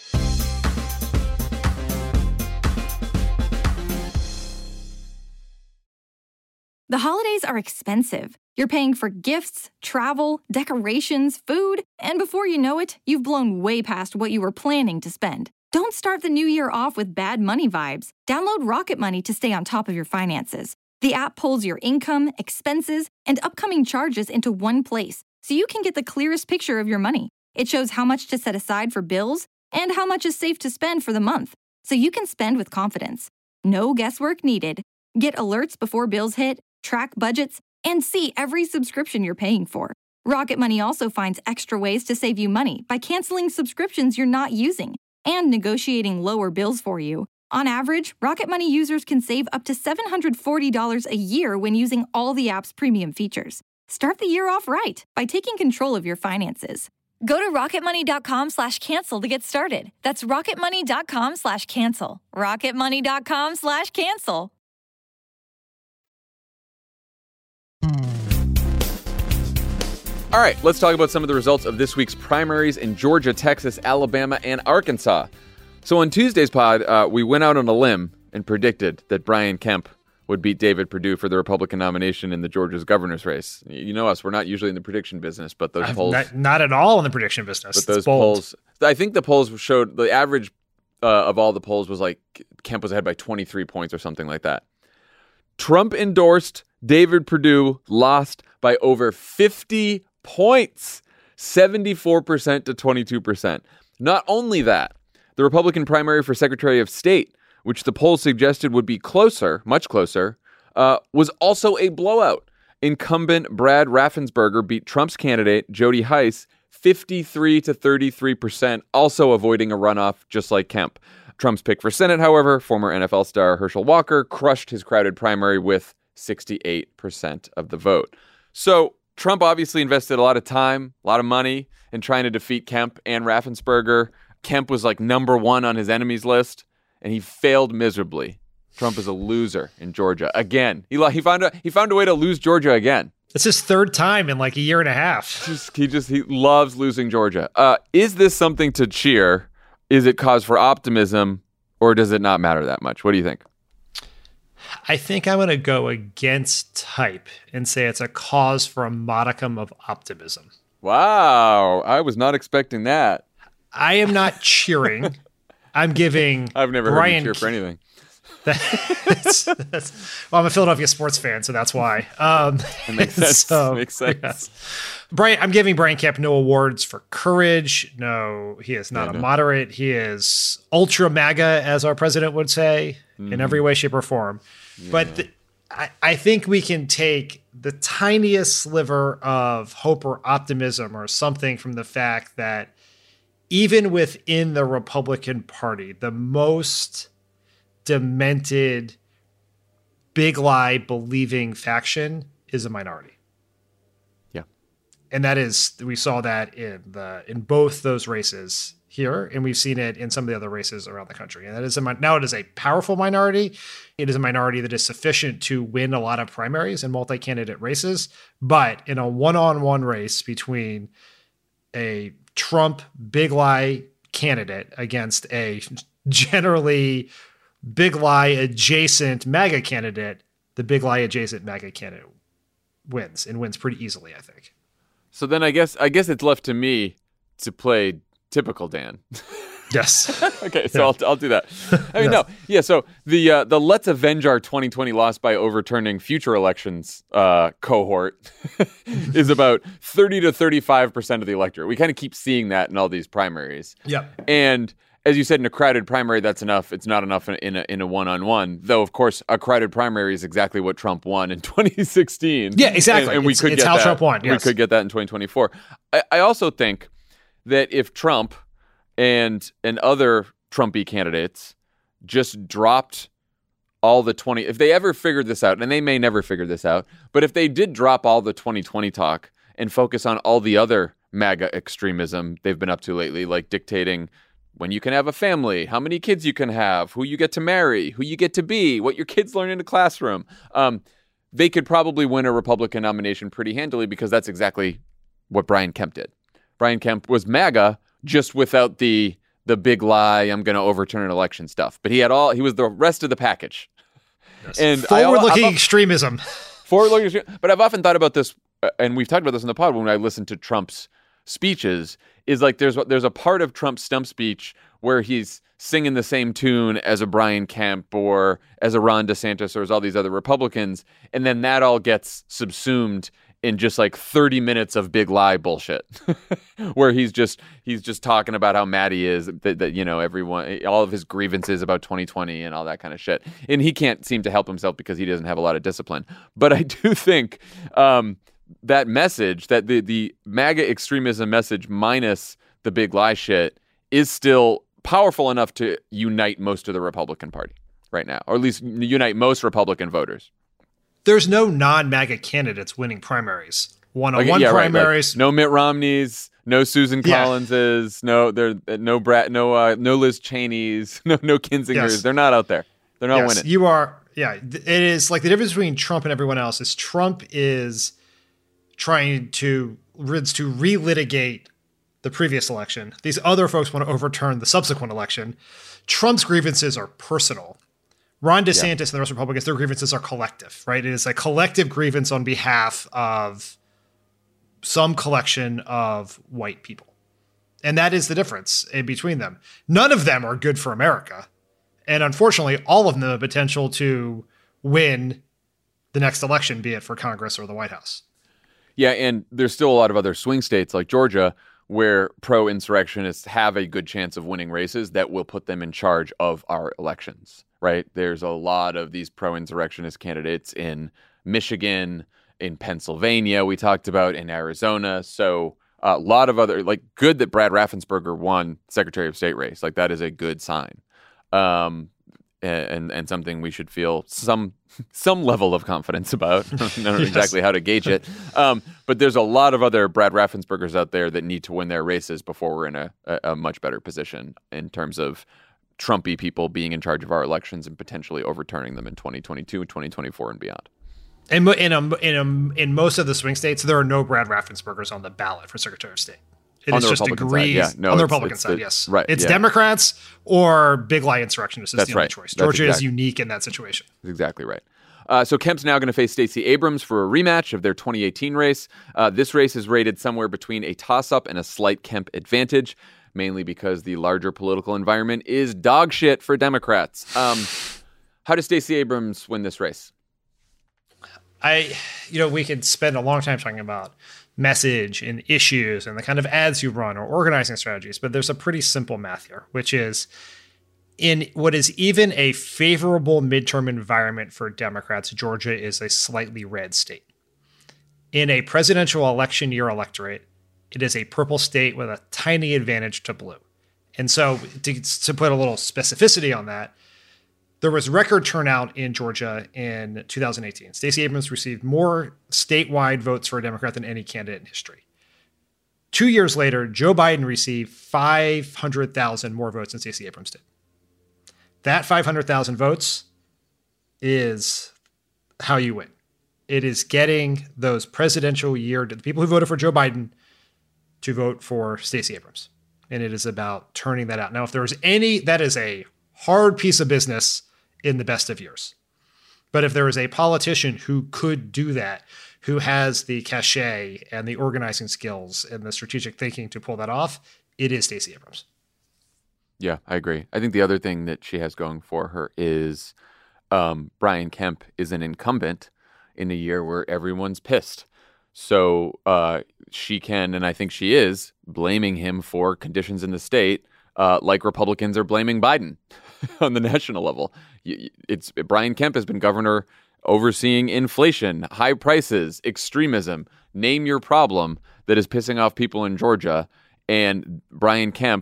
The holidays are expensive. You're paying for gifts, travel, decorations, food, and before you know it, you've blown way past what you were planning to spend. Don't start the new year off with bad money vibes. Download Rocket Money to stay on top of your finances. The app pulls your income, expenses, and upcoming charges into one place, so you can get the clearest picture of your money. It shows how much to set aside for bills and how much is safe to spend for the month, so you can spend with confidence. No guesswork needed. Get alerts before bills hit, track budgets, and see every subscription you're paying for. Rocket Money also finds extra ways to save you money by canceling subscriptions you're not using and negotiating lower bills for you. On average, Rocket Money users can save up to seven hundred forty dollars a year when using all the app's premium features. Start the year off right by taking control of your finances. Go to rocketmoney.com slash cancel to get started. That's rocketmoney.com slash cancel. rocketmoney.com slash cancel. All right, let's talk about some of the results of this week's primaries in Georgia, Texas, Alabama, and Arkansas. So on Tuesday's pod, uh, we went out on a limb and predicted that Brian Kemp would beat David Perdue for the Republican nomination in the Georgia's governor's race. You know us, we're not usually in the prediction business, but those I'm polls... Not, not at all in the prediction business. But those it's bold. polls... I think the polls showed the average uh, of all the polls was like Kemp was ahead by twenty-three points or something like that. Trump endorsed David Perdue, lost by over fifty points, seventy-four percent to twenty-two percent. Not only that, the Republican primary for Secretary of State, which the polls suggested would be closer, much closer, uh, was also a blowout. Incumbent Brad Raffensperger beat Trump's candidate, Jody Hice, fifty-three to thirty-three percent, also avoiding a runoff just like Kemp. Trump's pick for Senate, however, former N F L star Herschel Walker, crushed his crowded primary with sixty-eight percent of the vote. So Trump obviously invested a lot of time, a lot of money in trying to defeat Kemp and Raffensperger. Kemp was like number one on his enemies list, and he failed miserably. Trump is a loser in Georgia again. He he found a he found a way to lose Georgia again. It's his third time in like a year and a half. Just, he just he loves losing Georgia. Uh, is this something to cheer? Is it cause for optimism, or does it not matter that much? What do you think? I think I'm going to go against type and say it's a cause for a modicum of optimism. Wow, I was not expecting that. I am not cheering. I'm giving I've never Brian heard you cheer for anything. That's, that's, well, I'm a Philadelphia sports fan, so that's why. Um, it makes sense. So, makes sense. Yes. Brian, I'm giving Brian Kemp no awards for courage. No, he is not yeah, a no. moderate. He is ultra MAGA, as our president would say, mm. in every way, shape, or form. Yeah. But the, I, I think we can take the tiniest sliver of hope or optimism or something from the fact that even within the Republican Party, the most demented, big lie believing faction is a minority. Yeah. And that is, we saw that in the in both those races here, and we've seen it in some of the other races around the country. And that is a, now it is a powerful minority. It is a minority that is sufficient to win a lot of primaries and multi-candidate races. But in a one-on-one race between a Trump big lie candidate against a generally big lie adjacent MAGA candidate, the big lie adjacent MAGA candidate wins and wins pretty easily, I think. So then I guess I guess it's left to me to play typical Dan. Yes. Okay, so yeah. I'll I'll do that. I mean, yes. no, yeah. So the uh, the Let's Avenge Our twenty twenty Loss by Overturning Future Elections uh, cohort is about thirty to thirty-five percent of the electorate. We kind of keep seeing that in all these primaries. Yeah. And as you said, in a crowded primary, that's enough. It's not enough in, in a in a one-on-one. Though, of course, a crowded primary is exactly what Trump won in twenty sixteen. Yeah, exactly. And, and we it's, could it's get how that. Trump won. Yes. We could get that in twenty twenty-four. I, I also think that if Trump and and other Trumpy candidates just dropped all the twenty, if they ever figured this out, and they may never figure this out, but if they did drop all the twenty twenty talk and focus on all the other MAGA extremism they've been up to lately, like dictating when you can have a family, how many kids you can have, who you get to marry, who you get to be, what your kids learn in the classroom, um, they could probably win a Republican nomination pretty handily, because that's exactly what Brian Kemp did. Brian Kemp was MAGA, just without the the big lie, I'm going to overturn an election stuff. But he had all, he was the rest of the package. Yes. And forward-looking I, extremism. Forward-looking, but I've often thought about this, and we've talked about this in the pod when I listen to Trump's speeches, is like there's there's a part of Trump's stump speech where he's singing the same tune as a Brian Kemp or as a Ron DeSantis or as all these other Republicans, and then that all gets subsumed in just like thirty minutes of big lie bullshit, where he's just he's just talking about how mad he is, that, that you know everyone, all of his grievances about twenty twenty and all that kind of shit, and he can't seem to help himself because he doesn't have a lot of discipline. But I do think um, that message, that the the MAGA extremism message minus the big lie shit, is still powerful enough to unite most of the Republican Party right now, or at least unite most Republican voters. There's no non-MAGA candidates winning primaries. One-on-one okay, yeah, primaries. Right. Like, no Mitt Romneys, no Susan yeah. Collinses, no there, no Brad, no uh, no Liz Cheneys, no no Kinsingers. Yes. They're not out there. They're not yes, winning. You are. Yeah, it is like the difference between Trump and everyone else is Trump is trying to to relitigate the previous election. These other folks want to overturn the subsequent election. Trump's grievances are personal. Ron DeSantis yeah. and the rest of Republicans, their grievances are collective, right? It is a collective grievance on behalf of some collection of white people. And that is the difference in between them. None of them are good for America. And unfortunately, all of them have potential to win the next election, be it for Congress or the White House. Yeah, and there's still a lot of other swing states like Georgia where pro-insurrectionists have a good chance of winning races that will put them in charge of our elections. Right. There's a lot of these pro-insurrectionist candidates in Michigan, in Pennsylvania, we talked about, in Arizona. So a lot of other, like, good that Brad Raffensperger won Secretary of State race. Like, that is a good sign. Um, and and something we should feel some some level of confidence about. I don't know yes. exactly how to gauge it. Um, but there's a lot of other Brad Raffenspergers out there that need to win their races before we're in a, a, a much better position in terms of Trumpy people being in charge of our elections and potentially overturning them in twenty twenty-two, twenty twenty-four, and beyond. And in a, in a, in most of the swing states, there are no Brad Raffenspergers on the ballot for Secretary of State. It on is the just Republican agrees side, yeah. no, on the it's, Republican it's side. the, yes, right. It's yeah. Democrats or big lie insurrectionists is That's the only right. choice. That's Georgia exactly. is unique in that situation. That's exactly right. Uh, so Kemp's now going to face Stacey Abrams for a rematch of their twenty eighteen race. Uh, this race is rated somewhere between a toss-up and a slight Kemp advantage, mainly because the larger political environment is dog shit for Democrats. Um, how does Stacey Abrams win this race? I, you know, we could spend a long time talking about message and issues and the kind of ads you run or organizing strategies, but there's a pretty simple math here, which is in what is even a favorable midterm environment for Democrats, Georgia is a slightly red state. In a presidential election year electorate, it is a purple state with a tiny advantage to blue. And so to, to put a little specificity on that, there was record turnout in Georgia in two thousand eighteen. Stacey Abrams received more statewide votes for a Democrat than any candidate in history. Two years later, Joe Biden received five hundred thousand more votes than Stacey Abrams did. That five hundred thousand votes is how you win. It is getting those presidential year, the people who voted for Joe Biden to vote for Stacey Abrams. And it is about turning that out. Now, if there's any, that is a hard piece of business in the best of years. But if there is a politician who could do that, who has the cachet and the organizing skills and the strategic thinking to pull that off, it is Stacey Abrams. Yeah, I agree. I think the other thing that she has going for her is um, Brian Kemp is an incumbent in a year where everyone's pissed. So uh, she can, and I think she is, blaming him for conditions in the state, uh, like Republicans are blaming Biden on the national level. It's Brian Kemp has been governor overseeing inflation, high prices, extremism. Name your problem that is pissing off people in Georgia. And Brian Kemp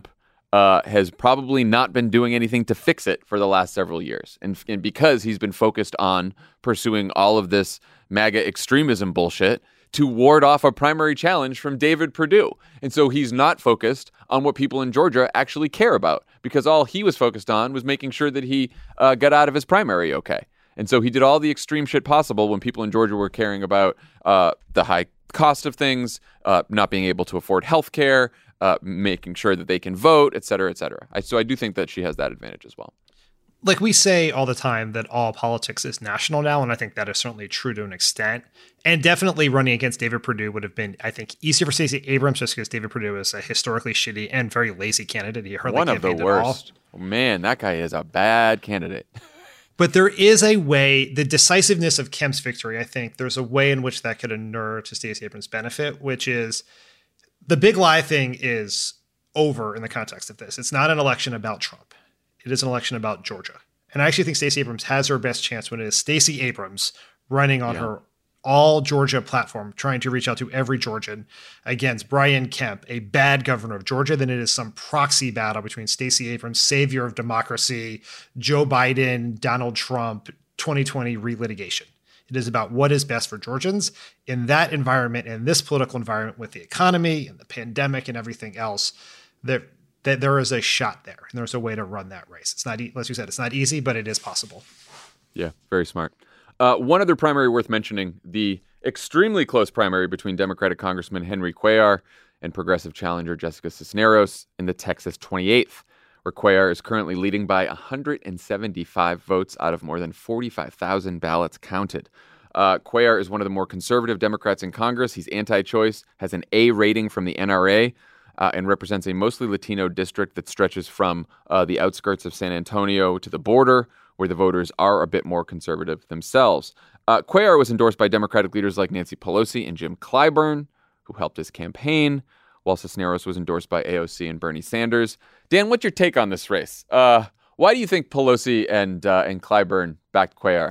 uh, has probably not been doing anything to fix it for the last several years. And, and because he's been focused on pursuing all of this MAGA extremism bullshit to ward off a primary challenge from David Perdue. And so he's not focused on what people in Georgia actually care about, because all he was focused on was making sure that he uh, got out of his primary okay. And so he did all the extreme shit possible when people in Georgia were caring about uh, the high cost of things, uh, not being able to afford health care, uh, making sure that they can vote, et cetera, et cetera. I, so I do think that she has that advantage as well. Like we say all the time that all politics is national now, and I think that is certainly true to an extent. And definitely running against David Perdue would have been, I think, easier for Stacey Abrams just because David Perdue is a historically shitty and very lazy candidate. He hardly One of the worst. Oh, man, that guy is a bad candidate. But there is a way, the decisiveness of Kemp's victory, I think there's a way in which that could inure to Stacey Abrams' benefit, which is the big lie thing is over in the context of this. It's not an election about Trump. It is an election about Georgia. And I actually think Stacey Abrams has her best chance when it is Stacey Abrams running on yeah. her all Georgia platform, trying to reach out to every Georgian against Brian Kemp, a bad governor of Georgia, than it is some proxy battle between Stacey Abrams, savior of democracy, Joe Biden, Donald Trump, twenty twenty relitigation. It is about what is best for Georgians in that environment, in this political environment with the economy and the pandemic and everything else. That that there is a shot there, and there's a way to run that race. It's not, as you said, it's not easy, but it is possible. Yeah, very smart. Uh, one other primary worth mentioning, the extremely close primary between Democratic Congressman Henry Cuellar and progressive challenger Jessica Cisneros in the Texas twenty-eighth, where Cuellar is currently leading by one hundred seventy-five votes out of more than forty-five thousand ballots counted. Uh, Cuellar is one of the more conservative Democrats in Congress. He's anti-choice, has an A rating from the N R A, uh, and represents a mostly Latino district that stretches from uh, the outskirts of San Antonio to the border, where the voters are a bit more conservative themselves. Uh, Cuellar was endorsed by Democratic leaders like Nancy Pelosi and Jim Clyburn, who helped his campaign, while Cisneros was endorsed by A O C and Bernie Sanders. Dan, what's your take on this race? Uh, why do you think Pelosi and uh, and Clyburn backed Cuellar?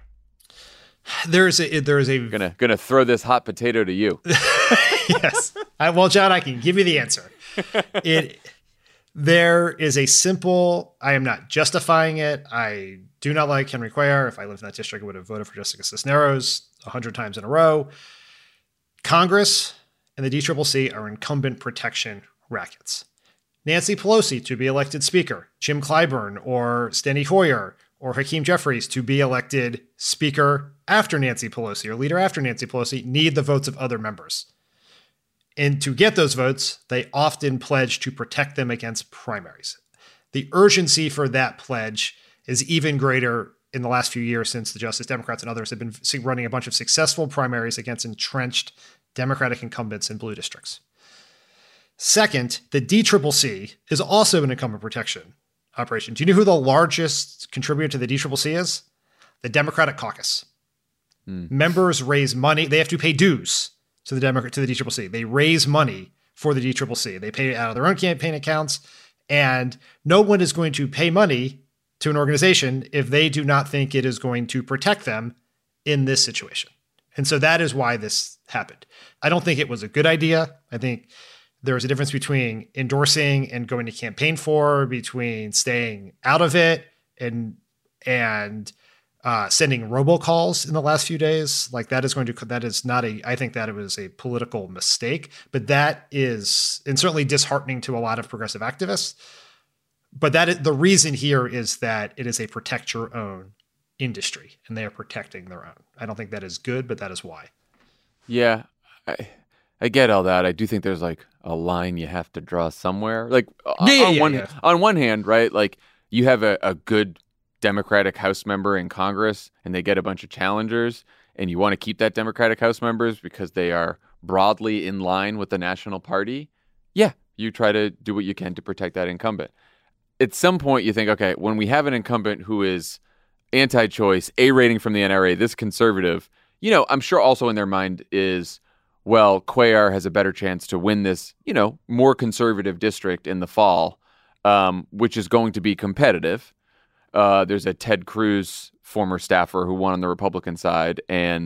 There's a there is a gonna gonna throw this hot potato to you. Yes. I, well, John, I can give you the answer. It there is a simple. I am not justifying it. I do not like Henry Cuellar. If I lived in that district, I would have voted for Jessica Cisneros a hundred times in a row. Congress and the D C C C are incumbent protection rackets. Nancy Pelosi to be elected speaker, Jim Clyburn or Steny Hoyer or Hakeem Jeffries to be elected speaker after Nancy Pelosi or leader after Nancy Pelosi need the votes of other members. And to get those votes, they often pledge to protect them against primaries. The urgency for that pledge is even greater in the last few years since the Justice Democrats and others have been running a bunch of successful primaries against entrenched Democratic incumbents in blue districts. Second, the D C C C is also an incumbent protection operation. Do you know who the largest contributor to the D C C C is? The Democratic Caucus. Mm. Members raise money. They have to pay dues to the Democrat to the D C C C. They raise money for the D C C C. They pay it out of their own campaign accounts, and no one is going to pay money to an organization if they do not think it is going to protect them in this situation. And so that is why this happened. I don't think it was a good idea. I think there's a difference between endorsing and going to campaign for, between staying out of it and and uh, sending robocalls in the last few days. Like that is going to, that is not a, I think that it was a political mistake, but that is, and certainly disheartening to a lot of progressive activists. But that is, the reason here is that it is a protect your own industry and they are protecting their own. I don't think that is good, but that is why. Yeah. I, I get all that. I do think there's like a line you have to draw somewhere. Like yeah, on, yeah, one, yeah. on one hand, right? Like you have a, a good Democratic House member in Congress and they get a bunch of challengers and you want to keep that Democratic House members because they are broadly in line with the national party. Yeah, you try to do what you can to protect that incumbent. At some point you think, okay, when we have an incumbent who is anti-choice, A rating from the N R A, this conservative, you know, I'm sure also in their mind is, well, Cuellar has a better chance to win this, you know, more conservative district in the fall, um, which is going to be competitive. Uh, there's a Ted Cruz former staffer who won on the Republican side, and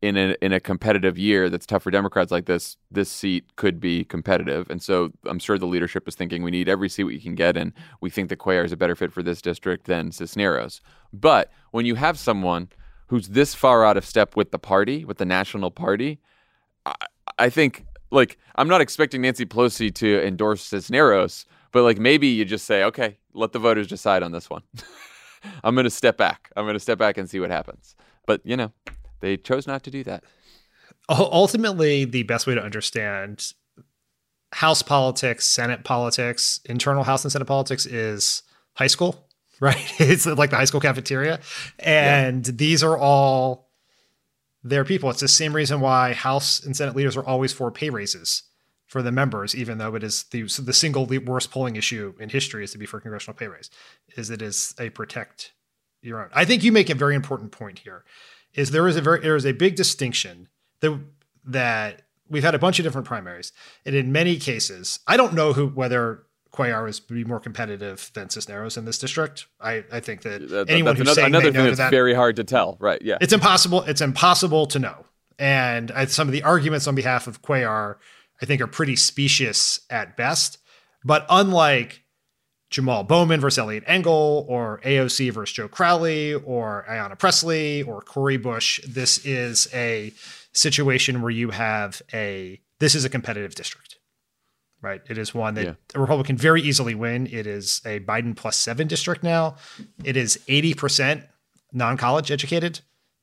in a in a competitive year that's tough for Democrats like this, this seat could be competitive. And so I'm sure the leadership is thinking we need every seat we can get, and we think that Cuellar is a better fit for this district than Cisneros. But when you have someone who's this far out of step with the party, with the national party, I, I think, like, I'm not expecting Nancy Pelosi to endorse Cisneros, but like maybe you just say, okay, let the voters decide on this one. I'm going to step back. I'm going to step back and see what happens. But, you know, they chose not to do that. Ultimately, the best way to understand House politics, Senate politics, internal House and Senate politics is high school, right? It's like the high school cafeteria. And yeah. these are all their people. It's the same reason why House and Senate leaders are always for pay raises for the members, even though it is the, the single worst polling issue in history is to be for congressional pay raise, is it is a protect your own. I think you make a very important point here. Is there is a very there is a big distinction that that we've had a bunch of different primaries, and in many cases, I don't know who whether Cuellar is be more competitive than Cisneros in this district. I, I think that, that anyone who's another, saying another they thing know that's that, very hard to tell, right? Yeah, it's impossible. It's impossible to know, and I, some of the arguments on behalf of Cuellar, I think, are pretty specious at best. But unlike Jamal Bowman versus Elliot Engel, or A O C versus Joe Crowley, or Ayanna Pressley, or Cori Bush, this is a situation where you have a, this is a competitive district, right? It is one that yeah. a Republican very easily win. It is a Biden plus seven district now. It is eighty percent non-college educated,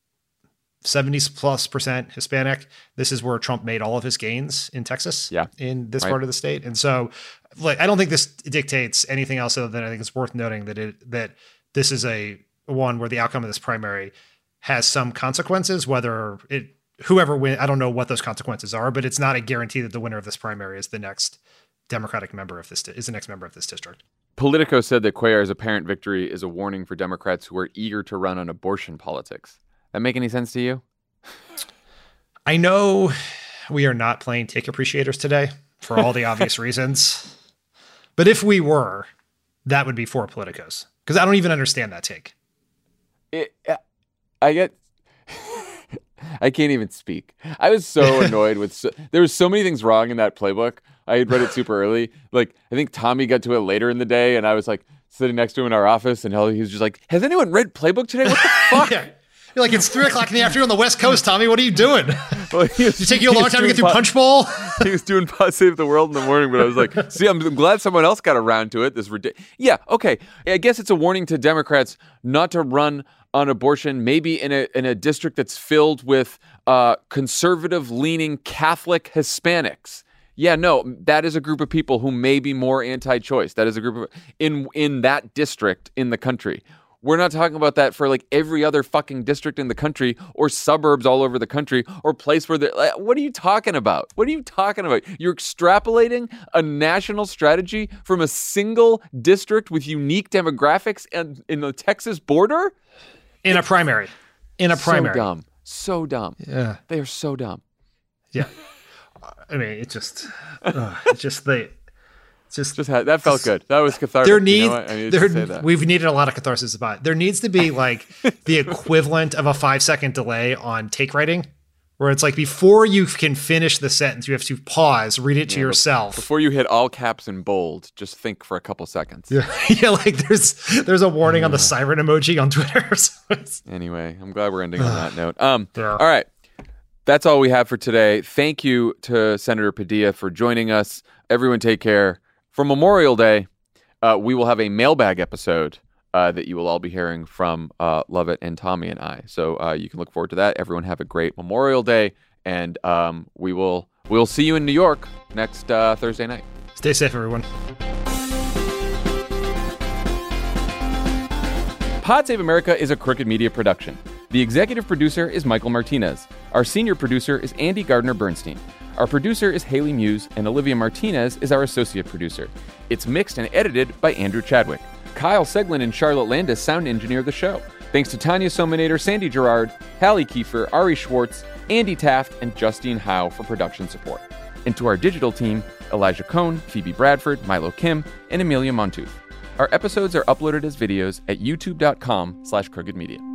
seventy plus percent Hispanic. This is where Trump made all of his gains in Texas, yeah. in this right. part of the state. And so, like, I don't think this dictates anything else other than I think it's worth noting that it that this is a one where the outcome of this primary has some consequences, whether it whoever win, I don't know what those consequences are, but it's not a guarantee that the winner of this primary is the next Democratic member of this is the next member of this district. Politico said that Cuellar's apparent victory is a warning for Democrats who are eager to run on abortion politics. That make any sense to you? I know we are not playing Take Appreciators today for all the obvious reasons. But if we were, that would be for Politicos. Because I don't even understand that take. It, I get... I can't even speak. I was so annoyed with... So, there was so many things wrong in that playbook. I had read it super early. Like, I think Tommy got to it later in the day, and I was like sitting next to him in our office, and he was just like, has anyone read playbook today? What the fuck? Yeah. You're like, it's three o'clock in the afternoon on the West Coast, Tommy. What are you doing? Well, was, Did it take you a long time to get through po- Punch Bowl? He was doing Pod Save the World in the morning, but I was like, see, I'm glad someone else got around to it. This ridiculous. Yeah, okay. I guess it's a warning to Democrats not to run on abortion, maybe in a in a district that's filled with uh, conservative-leaning Catholic Hispanics. Yeah, no, that is a group of people who may be more anti-choice. That is a group of in in that district in the country. We're not talking about that for like every other fucking district in the country or suburbs all over the country or place where they're like, what are you talking about? What are you talking about? You're extrapolating a national strategy from a single district with unique demographics and in the Texas border? In a primary. In a primary. So dumb. So dumb. Yeah. They are so dumb. Yeah. I mean, it's just, uh, it's just the, Just, just had, that felt just, good. That was cathartic. There need, you know I there, to say that. We've needed a lot of catharsis about it. There needs to be like the equivalent of a five second delay on take writing, where it's like before you can finish the sentence, you have to pause, read it to yeah, yourself. Before you hit all caps and bold, just think for a couple seconds. Yeah, yeah. Like there's there's a warning yeah. on the siren emoji on Twitter. So anyway, I'm glad we're ending on that note. Um, yeah. All right. That's all we have for today. Thank you to Senator Padilla for joining us. Everyone take care. For Memorial Day, uh, we will have a mailbag episode uh, that you will all be hearing from uh, Lovett and Tommy and I. So uh, you can look forward to that. Everyone have a great Memorial Day, and um, we will we'll see you in New York next uh, Thursday night. Stay safe, everyone. Pod Save America is a Crooked Media production. The executive producer is Michael Martinez. Our senior producer is Andy Gardner-Bernstein. Our producer is Haley Muse, and Olivia Martinez is our associate producer. It's mixed and edited by Andrew Chadwick. Kyle Seglin and Charlotte Landis sound engineer the show. Thanks to Tanya Sominator, Sandy Gerard, Hallie Kiefer, Ari Schwartz, Andy Taft, and Justine Howe for production support. And to our digital team, Elijah Cohn, Phoebe Bradford, Milo Kim, and Amelia Montooth. Our episodes are uploaded as videos at youtube.com slash crooked media.